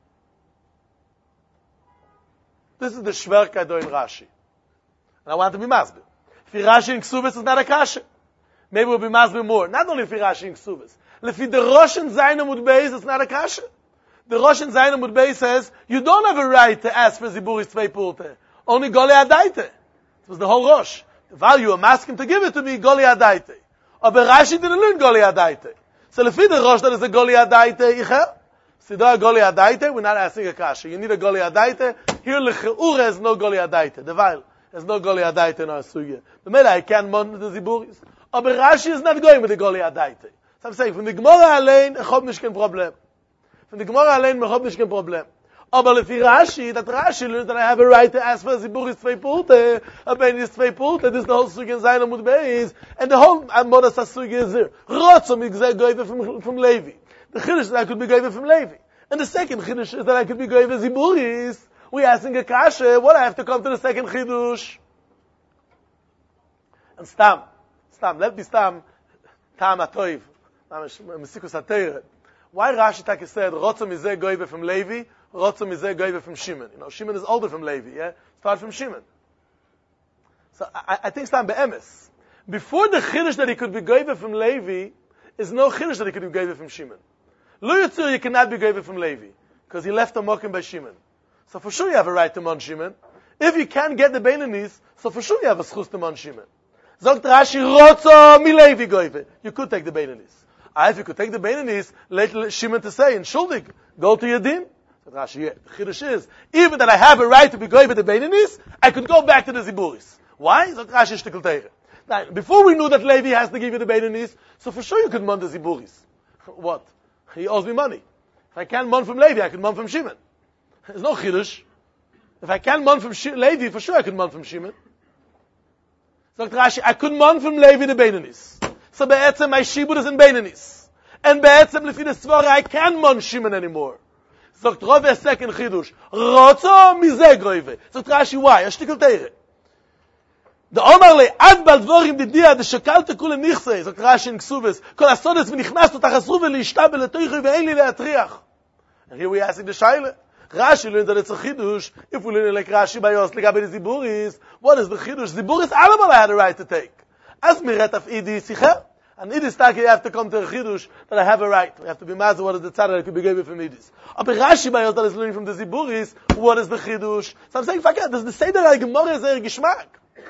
A: This is the Schwierigkeit in Rashi. And I want to be masbid. If Rashi in Ksubis is not a kasha. Maybe we'll be masbid more. Not only if Rashi in Ksubis. If the Rosh and Zayin Amud Beis, it's not a kasha. The Rosh and Zayin Amud Beis says, you don't have a right to ask for ziburis tvei pulte. Only Goli Adaite. It was the whole Rosh. The value I'm asking to give it to me, Goli Adaite. Aber Rashi didn't learn Goli Adaite. So if the Rosh that is a Goli Adaite, Sidah Goli Adaite, we're not asking a kasha. You need a Goli Adaite. Here, L'che'ura has no Goli Adaite. The Weil has no Goli Adaite in our sugya. The Mela, I can't mon the ziburis. Aber Rashi is not going with the Goli Adaite. So I'm saying, from the Gemara allein, ich hab nicht kein Problem. From the Gemara allein, ich hab nicht kein Problem. Aber if Rashi, that Rashi learns that I have a right to ask for ziburis tvei pulte, a benis tvei pulte, this is the whole sugya in Zayin Amud Beis, and the whole Amodas HaSugya is there. Rotzom igzeh goyve from Levi. The Chiddush is that I could be goyve from Levi. And the second Chiddush is that I could be goyve ziburis. We asking a kasha, what I have to come to the second Chiddush? And Stam, let me Stam, Tam HaToiv, Mesikus HaTeireh. Why Rashi Taki said, Rotzom izeh goyve from Levi, Rotzom izeh goyve from Shimon? You know, Shimon is older from Levi, yeah? Start from Shimon. So I think Stam be'emes. Before the Chiddush that he could be goyve from Levi, is no Chiddush that he could be goyve from Shimon. Lo Yitzur, you cannot be goyve from Levi, because he left a mokim by Shimon. So for sure you have a right to Mon Shimon. If you can't get the Beinanis, so for sure you have a schus to Mon Shimon. Zogt Rashi, Rotzo mi Levi goyve. You could take the Beinanis. If you could take the Beinanis, let Shimon to say, in Shuldig, go to Yadim. So Rashi, yeah, the Chiddush is, even that I have a right to be goyve the Beinanis, I could go back to the Ziburis. Why? Zogt Rashi, shtickle teire. Now, before we knew that Levi has to give you the Beinanis, so for sure you could mon the Ziburis. What? He owes me money. If I can't mon from Levi, I can mon from Shimon. There's no Chiddush. If I can't mon from Levi, for sure I can mon from Shimon. Sagt Rashi, I could mon from Levi the Beinanis. So be'etzem my Shibud is in Beinanis. And be'etzem lefi the Svara, I can't mon Shimon anymore. Sagt Rav a second Chiddush. Rotzo mizeh groive. Sagt Rashi, why? A shtikel teire. The Omar le ad bal dvorim didia de shekalte kule nichse. Sagt Rashi in Ksubes. Kol asodes v'nichnastu tachasru v'lishtabel letoichu ve'en li le'atriach. And here we asking the Shaila. Rashi learned that it's a Chiddush. If we learn like Rashi by us, legabe the Ziburis, what is the Chiddush? Ziburis Alamal had a right to take. As miret of Idi Sicher. And Idis Taki, you have to come to a Chiddush that I have a right. We have to be mazah what is the tzara that could be given from Idis. But Rashi by us that is learning from the Ziburis, what is the Chiddush? So I'm saying, forget, does the Seder al-Gemara is a Gishmak?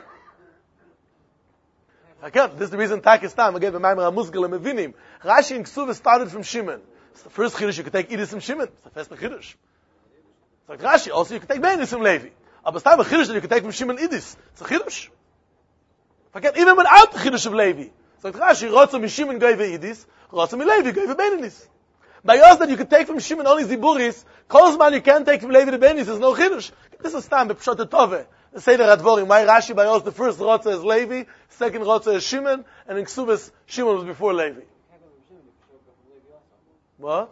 A: This is the reason Takistan, we gave a Maimer HaMusgal and Mevinim. Rashi and Ksuva started from Shimon. It's the first Chiddush, you could take Idis from Shimon. It's the first Chiddush. It's like Rashi, also you could take Beinanis from Levi. But it's time a Chiddush that you could take from Shimon Idis. It's a Chiddush. Forget, even without the Chiddush of Levi. It's like Rashi, Rotzo mi Shimon goive Idis, Rotzo mi Levi goive Beinanis. By us that you could take from Shimon only Ziburis, Kolzman you can't take from Levi the Beinanis, there's no Chiddush. This is time, B'Pshot Tove. The Seder Advorim, why Rashi by us, the first Rotza is Levi, second Rotza is Shimon, and in Ksubas, Shimon was before Levi. What?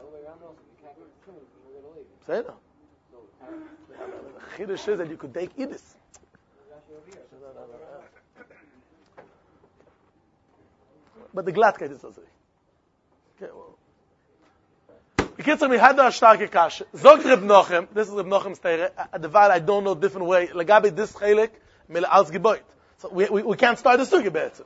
A: Seder. The Chiddush is that you could take Idis. But the Glattkeit is also. Okay, well. Bekitzer, we had a starke kashe. Zog Reb Nochem, this is Reb Nochem's teire, the val I don't know different way, legabe this chelik, mele als geboit. So we can't start the sugi better.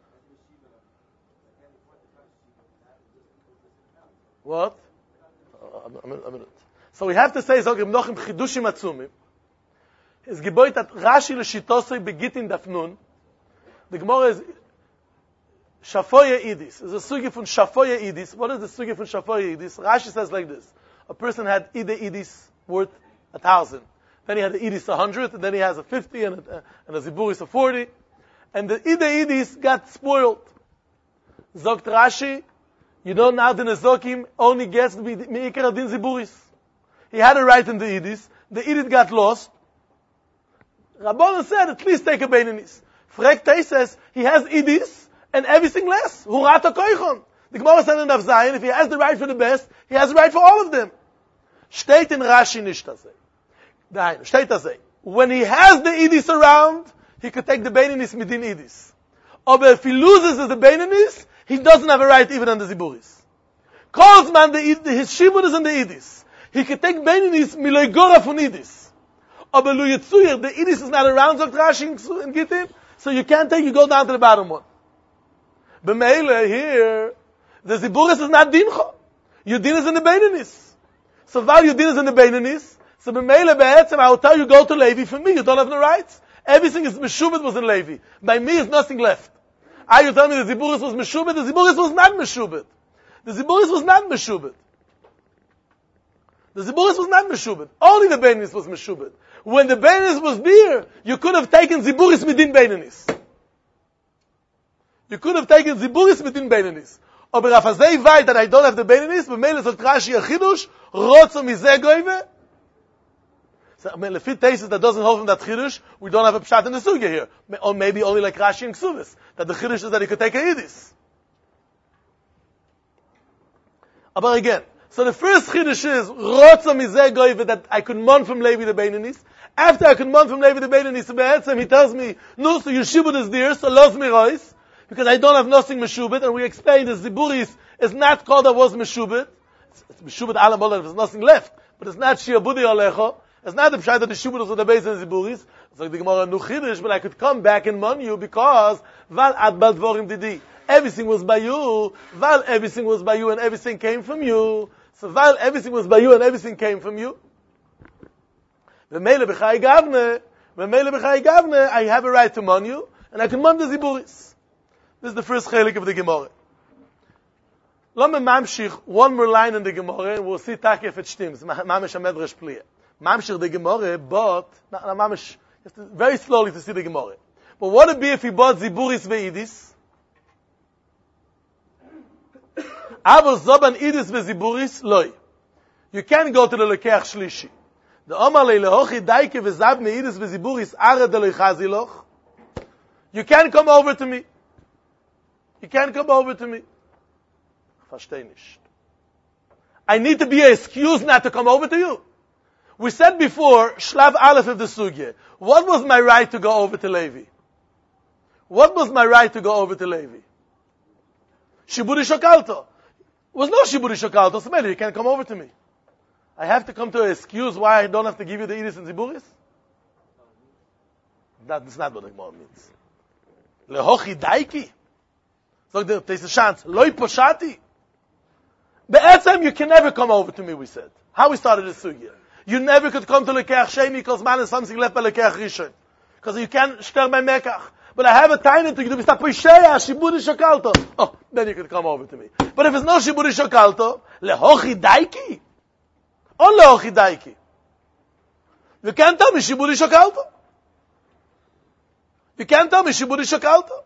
A: What? A minute. So we have to say, Zog Reb Nochem, chidushim atzumim. His geboit at Rashi l'shitosoi begitin dafnun. The Gemara is Shafoye Idis. It's a sugi from Shafoye Idis. What is the sugi from Shafoye Idis? Rashi says like this. A person had Ide Idis worth 1,000. Then he had the Idis 100, and then he has a 50, and a Ziburis of 40. And the Ide Idis got spoiled. Zogt Rashi, you know now the Nezokim only gets to be Me'ikar Adin Ziburis. He had a right in the Idis. The Idis got lost. Rabbanan said, at least take a Beinanis. Frek Tei says, he has Idis, and everything less. Hurata koichon. The Gemara said in Rav Zayin, if he has the right for the best, he has the right for all of them. Steht in Rashi nicht dasei. Nein, steht dasei. When he has the Idis around, he could take the Beinanis midin Idis. But if he loses the Beinanis, he doesn't have a right even on the Ziburis. Kolzman, his Shibud is in the Idis. He could take Beinanis miloi gora von Idis. But Lu Yitzuyah, the Idis is not around, sagt Rashi in Gittin, so you can't take, you go down to the bottom one. B'meile here, the Ziburis is not Dincho. Your din is in the Beinanis. So while your din is in the Beinanis, so b'meile be'etzem, I will tell you, go to Levi. For me, you don't have no rights. Everything is Meshubet was in Levi. By me, is nothing left. You tell me the Ziburis was Meshubet? The Ziburis was not Meshubet. The Ziburis was not Meshubet. The Ziburis was not Meshubet. Only the Beinanis was Meshubet. When the Beinanis was there, you could have taken Ziburis midin Beinanis. You could have taken Ziburis midin Beinanis. Aber auf azay weit that I don't have the Beinanis, b'meile zot Rashi a chidush, rotzo mizeh goive. So, lefi tesis that doesn't hold from that chidush, we don't have a pshat in the sugya here. Or maybe only like Rashi and Ksuvis, that the chidush is that he could take a Yidis. But again, so the first chidush is, rotzo mizeh goive, that I could mon from Levi the Beinanis. After I could mon from Levi the Beinanis, he tells me, no, so your shibud is there, so los mi rois. Because I don't have nothing Meshubit, and we explained that Ziburis is not called that was Meshubit. It's Meshubit alam olah, there's nothing left. But it's not Shiabudi alecho. It's not the pshat that the Shubit was on the base of Ziburis. It's like the Gemara Nuchidish, but I could come back and mon you because Val ad bal dvorim didi. Everything was by you. Val everything was by you and everything came from you. So Val everything was by you and everything came from you. V'meile b'chai gavne, I have a right to mon you, and I can mon the Ziburis. This is the first chelik of the Gemara. Lama mamshich, one more line in the Gemara, and we'll see tak if it stims. Mamish ha-medrash pliya. Mamshich the Gemara, but, mamish, very slowly to see the Gemara. But what would it be if he bought Ziburis ve'idis? Avo zoban idis ve'ziburis, loy. You can't go to the Lekeach Shlishi. The Omar le'lehochi daike ve'zav me'idis ve'ziburis are deloi chaziloch. You can't come over to me. You can't come over to me. Versteh nicht. I need to be excused not to come over to you. We said before, Shlav Aleph of the Sugya. What was my right to go over to Levi? What was my right to go over to Levi? Shiburi Shokalto. Was no Shiburi Shokalto. So maybe you can't come over to me. I have to come to an excuse why I don't have to give you the Idis and Ziburis? That's not what the Gemara means. Lehochi daiki. So there's a chance. Loi poshati. Be'etzem, you can never come over to me, we said. How we started the sugya. You never could come to Lekeach Sheni because man is something left by Lekeach Rishon. Because you can't shter by Mekach. But I have a tiny to you. Bista Poisheya, Shiburi Shokalto. Oh, then you could come over to me. But if it's no Shiburi Shokalto, Lehochi daiki. On Lehochi daiki. You can't tell me Shiburi Shokalto. You can't tell me Shiburi Shokalto.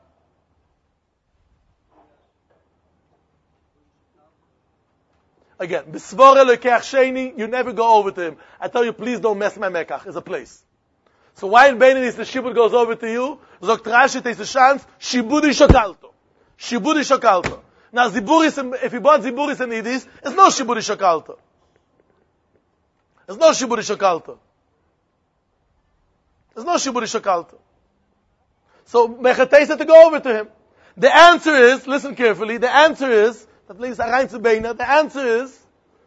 A: Again, B'svore Lekeach Sheni, you never go over to him. I tell you, please don't mess my Mekach. It's a place. So why in Beinanis the Shibud goes over to you? Zogt Rashi, there's a chance, Shibudi Shokalto. Shibudi Shokalto. Now, Ziburis, if he bought Ziburis and Idis, it's no Shibudi Shokalto. It's no Shibudi Shokalto. There's no Shibudi Shokalto. So, Mechatesa to go over to him. The answer is, listen carefully, the answer is, the answer is,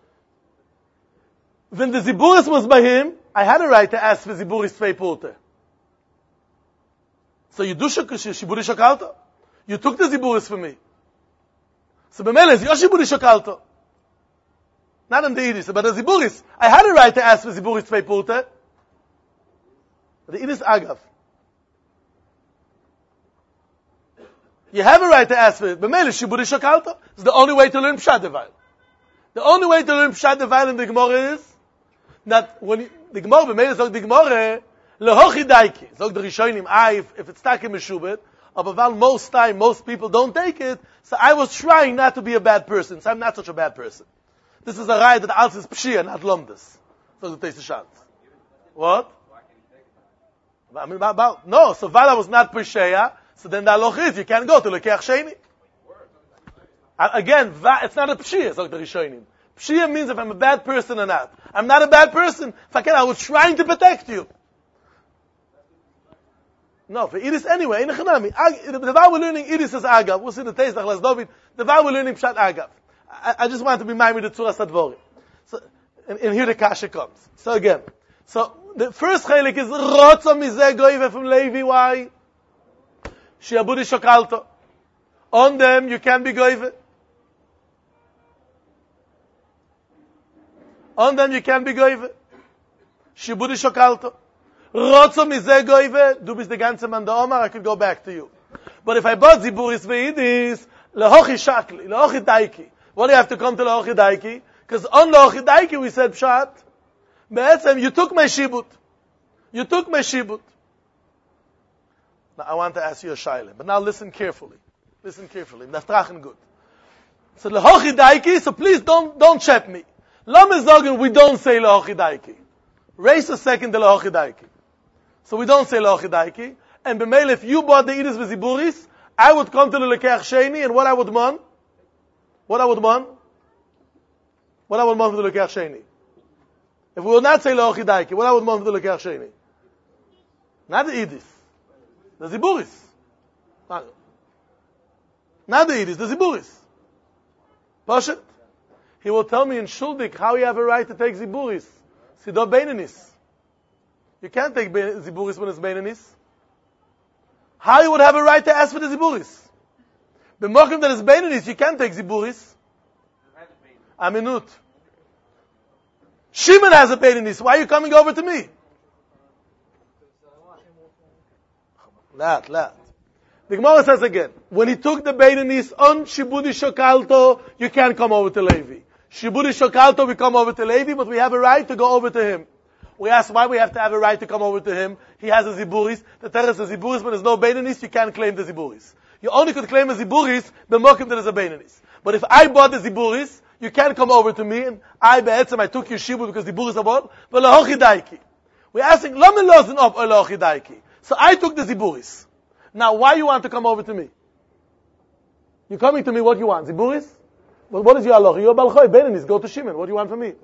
A: when the Ziburis was by him, I had a right to ask for Ziburis Tvei Pulte. So you do Shiburi Shokalto. You took the Ziburis from me. So B'mele is your Shiburi Shokalto. Not in the Idis, but the Ziburis. I had a right to ask for Ziburis Tvei Pulte. The Idis Agav. You have a right to ask for it. B'mele Shiburi Shokalto. It's the only way to learn Pshat Devail. The only way to learn Pshat Devail in the Gemara is that when the Gemara, b'mele sagt the Gemara, lehochi daiki. Sagt the Rishonim, if it's takim meshubet, but most time, most people don't take it, so I was trying not to be a bad person, so I'm not such a bad person. This is a right that alles is pshia, not lomdes. So it takes a chance. What? I mean, no, so Vala was not pshia, so then the halacha is, you can't go to Lekeach Sheni. Again, it's not a pshia, sagt the Rishonim. Pshia means if I'm a bad person or not. I'm not a bad person. I was trying to protect you. No, for Idis anyway, in Echanami. The way we're learning Idis is Agav. We'll see the taste of David. The way we're learning Pshat Agav. I just want to be minded with the Tzura Sadvorim. So, and here the Kasha comes. So again. So, the first chalik is Rotzo Mizeh Goive from Levi. Why? Shiabudi Shokalto. On them, you can be Goive. On them you can be goive. Shibudi Shokalto. Rotzo mizeh goive. Du bist the ganze man da Omar, I could go back to you. But if I bought Ziburis ve'idis, lehochi shakli, lehochi daiki. What do you have to come to lehochi daiki? Because on lehochi daiki we said pshat. Be'etzem, you took my shibut. You took my shibut. Now I want to ask you a shaila, but now listen carefully. Listen carefully. That's trachen good. So lehochi daiki, so please don't chat me. Lama Zogan, we don't say Lehochi Daiki. Raise a second the Lehochi Daiki. So we don't say Lehochi Daiki. And b'meil, if you bought the Idis v'Ziburis, I would come to the Lekeach Sheni, and what I would want? What I would want? What I would want for the Lekeach Sheni? If we would not say Lehochi Daiki, what I would want for the Lekeach Sheni? Not the Idis. The Ziburis. Not the Idis, the Ziburis. Pashat? He will tell me in Shuldik how you have a right to take Ziburis. Sido Beinanis. You can't take Ziburis when it's Beinanis. How you would have a right to ask for the Ziburis? B'mokim that is Beinanis, you can't take Ziburis. Aminut. Shimon has a Beinanis. Why are you coming over to me? Lat. The Gemara says again, when he took the Beinanis on Shibudi Shokalto, you can't come over to Levi. Shibudi Shokalto, we come over to Levi, but we have a right to go over to him. We ask why we have to have a right to come over to him. He has a ziburis. The Torah says ziburis, when there's no beinanis, you can't claim the ziburis. You only could claim a ziburis b'mokim that is a beinanis. But if I bought the ziburis, you can't come over to me, and I took your shibud because ziburis are bought, but lahochi daiki. We're asking, lama lozen up or lahochi daiki. So I took the ziburis. Now, why you want to come over to me? You're coming to me, what you want? Ziburis? Well, what is your halacha? You're balchoy, beinanis, go to Shimon. What do you want from me?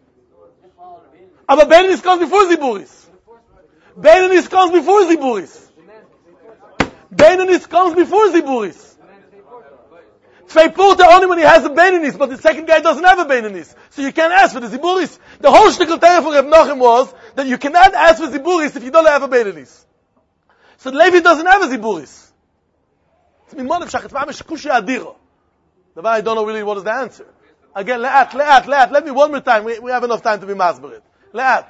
A: Aber beinanis comes before ziburis. Beinanis comes before ziburis. Beinanis comes before ziburis. Tvei porta only when he has a beinanis, but the second guy doesn't have a beinanis. So you can't ask for the ziburis. The whole shtickle teref for Reb Nachum was that you cannot ask for ziburis if you don't have a beinanis. So Levi doesn't have a ziburis. It's mimon efshach, it's mamish kushya adira. I don't know really what is the answer. Again, le'at. Let me one more time. We have enough time to be masberit. Le'at.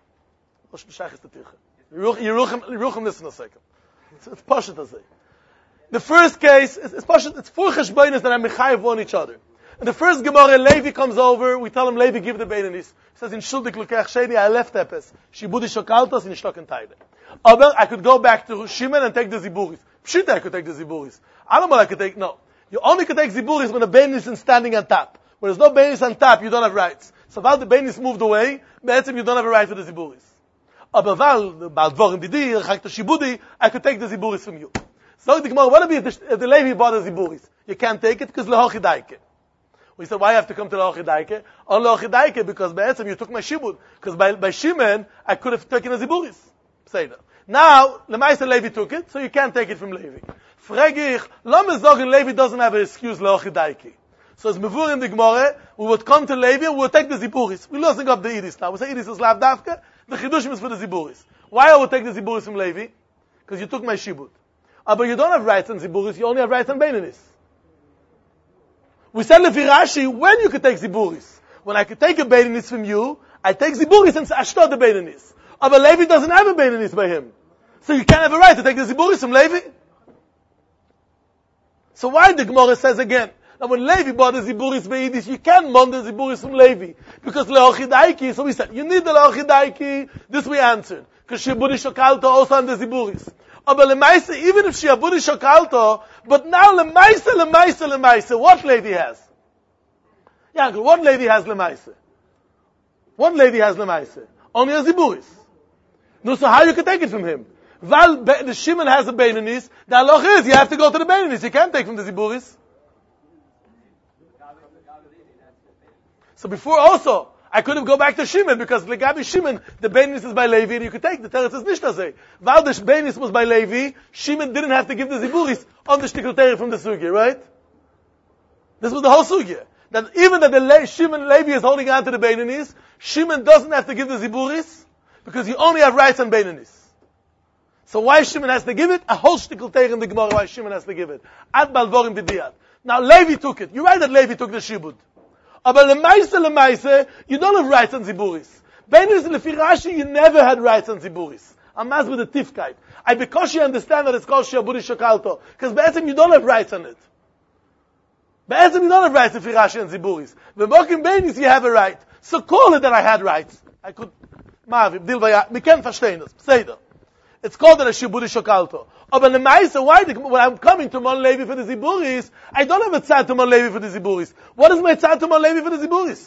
A: Yeruchim, listen a second. It's Pashat to say. The first case, it's Pashat, it's four cheshbonos that are mechayev on each other. And the first Gemara, Levi comes over, we tell him, Levi, give the beinanis. He says, in shuldik lukech sheni, I left epes. Shibudi shokaltos in shtoken taide. Aber I could go back to Shimon and take the ziburis. Pshita, I could take the ziburis. I don't know what I could take, no. You only could take ziburis when the beinanis is standing on top. When there's no beinanis on top, you don't have rights. So while the beinanis moved away, be'etzim you don't have a right for the ziburis. Aber while dvorim didir, chak to shibudi, I could take the ziburis from you. So the Gemara, what if the Levi bought the ziburis? You can't take it because lehochi daike. We said, why you have to come to lehochi daike? On lehochi daike, because be'etzim you took my shibud. Because by Shimon, I could have taken the ziburis. Say that. Now, Lemaisa Levi took it, so you can't take it from Levi. Frag ich, lama zogen Levi doesn't have an excuse lehochi daike. So as mevur in the Gemara, we would come to Levi and we would take the ziburis. We're losing up the idis now. We say idis is lav dafka, the chidushim is for the ziburis. Why I would take the ziburis from Levi? Because you took my shibud. But you don't have rights on ziburis, you only have rights on beinanis. We said lefi Rashi, when you could take ziburis. When I could take a beinanis from you, I take ziburis and ashtot the beinanis. But Levi doesn't have a beinanis by him. So you can't have a right to take the ziburis from Levi. So why the Gemara says again, now when Levi bought the ziburis beidis, you can't mond the ziburis from Levi. Because lehochi daiki, so we said, you need the lehochi daiki, this we answered. Because shibudi shokalto also on the ziburis. But lemaisa, even if shibudi shokalto, but now lemaisa, what Levi has? Yeah, what Levi has lemaisa? What Levi has lemaisa? Only a ziburis. No, so how you can take it from him? While the Shimon has a beinanis, the halach is you have to go to the beinanis. You can't take from the ziburis. So before also, I couldn't go back to Shimon because legabi Shimon, the beinanis is by Levi and you could take the teretz is nishtazeh. While the beinanis was by Levi, Shimon didn't have to give the ziburis on the shtikl teretz from the sugya, right? This was the whole sugya. That even that the Shimon Levi is holding on to the beinanis, Shimon doesn't have to give the ziburis because you only have rights on beinanis. So why Shimon has to give it? A whole shtikl teretz in the Gemara why Shimon has to give it. Ad balvorim b'diyad. Now Levi took it. You're right that Levi took the shibud. But lemaise, you don't have rights on ziburis. Beinanis lefi Rashi, you never had rights on ziburis. Amaz with the tifkite. Because you understand that it's called shiabudi shokalto. Because be'etzim you don't have rights on it. Be'etzim you don't have rights lefi Rashi on ziburis. V'mokim beinanis you have a right. So call it that I had rights. I could, we can't verstehen das. Seder. It's called a shibudi shokalto. But the Ma'isa, why? When I'm coming to Mon Levi for the ziburis, I don't have a tzad to Mon Levi for the ziburis. What is my tzad to Mon Levi for the ziburis?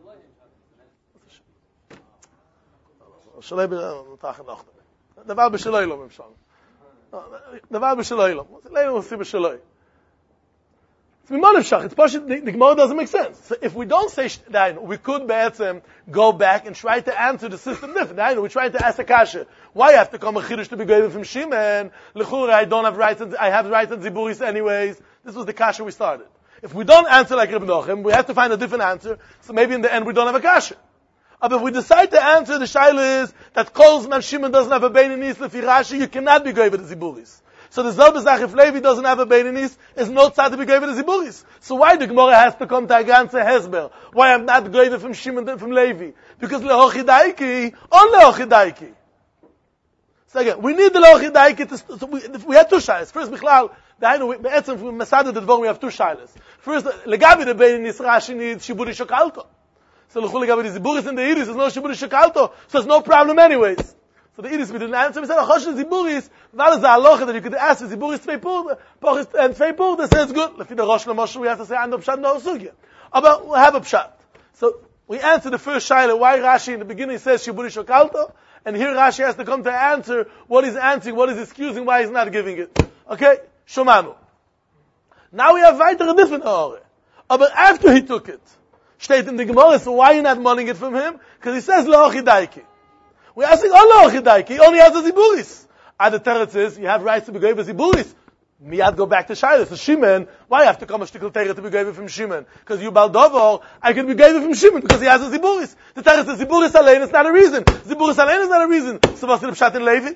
A: Davar b'shaloi lo memshal. Davar b'shaloi lo. Leilo si b'shaloi. It's mimon efshach. It's pashut. The Gemara doesn't make sense. So if we don't say that, we could be'etzem go back and try to answer the system different. We're trying to ask a kasha. Why I have to come a chidush to be given from Shimon? L'chura, I don't have rights. I have rights on ziburis anyways. This was the kasha we started. If we don't answer like Reb Nachum, we have to find a different answer. So maybe in the end we don't have a kasha. But if we decide to answer, the shaila is that Kol Zman Shimon doesn't have a beinanis lefi Rashi, you cannot be given the ziburis. So the Zalbezach, if Levi doesn't have a beinanis, is no tzad to be given the ziburis. So why the Gemara has to come to a ganze hesber? Why I'm not given from Shimon from Levi? Because lehochi daiki, on lehochi daiki. So again, we need the lehochi daiki. We have two shaylas. First, Bichlal, be'etzem from Masada the Dvorm we have two shaylas. First, legabi the beinanis Rashi needs shibudi shokalto. So the Chulik Abba, the Ziburis and the Iris, there's no Shiburi Shekalto, so there's no problem anyways. So the Iris, we didn't answer. We said, Achosh the Ziburis, that is the halacha that you could ask, the Ziburis Tvei Purda, and Tvei Purda says good. Lefi the Rosh Lamoshe, we have to say, and the Pshat no Sugya. But we'll have a Pshat. So we answer the first Shaila, why Rashi in the beginning says Shiburi Shekalto, and here Rashi has to come to answer what he's answering, what he's excusing, why he's not giving it. Okay? Shomanu. Now we have weitere different Ore. But after he took it, steht in the Gemara, so why are you not wanting it from him? Because he says, Le'ochidaiki. We're asking, Le'ochidaiki. He only has the Ziburis. The Teretz is, you have rights to be gave as Ziburis. Miyad go back to Shaila. So Shimon, why have to come a shtickle Teretz to be gave from Shimon? Because you Baldovar, I can be gave from Shimon because he has a Ziburis. The Teretz is Ziburis Alein is not a reason. Ziburis Alein is not a reason. So what's the Pshat in Levi?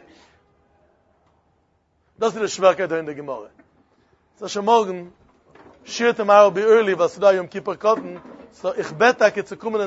A: Das ist der Schwerkeit in der Gemara. So schon morgen, Shir tomorrow be early, was da Yom Kippur Kotten, so ich bete, zu kommen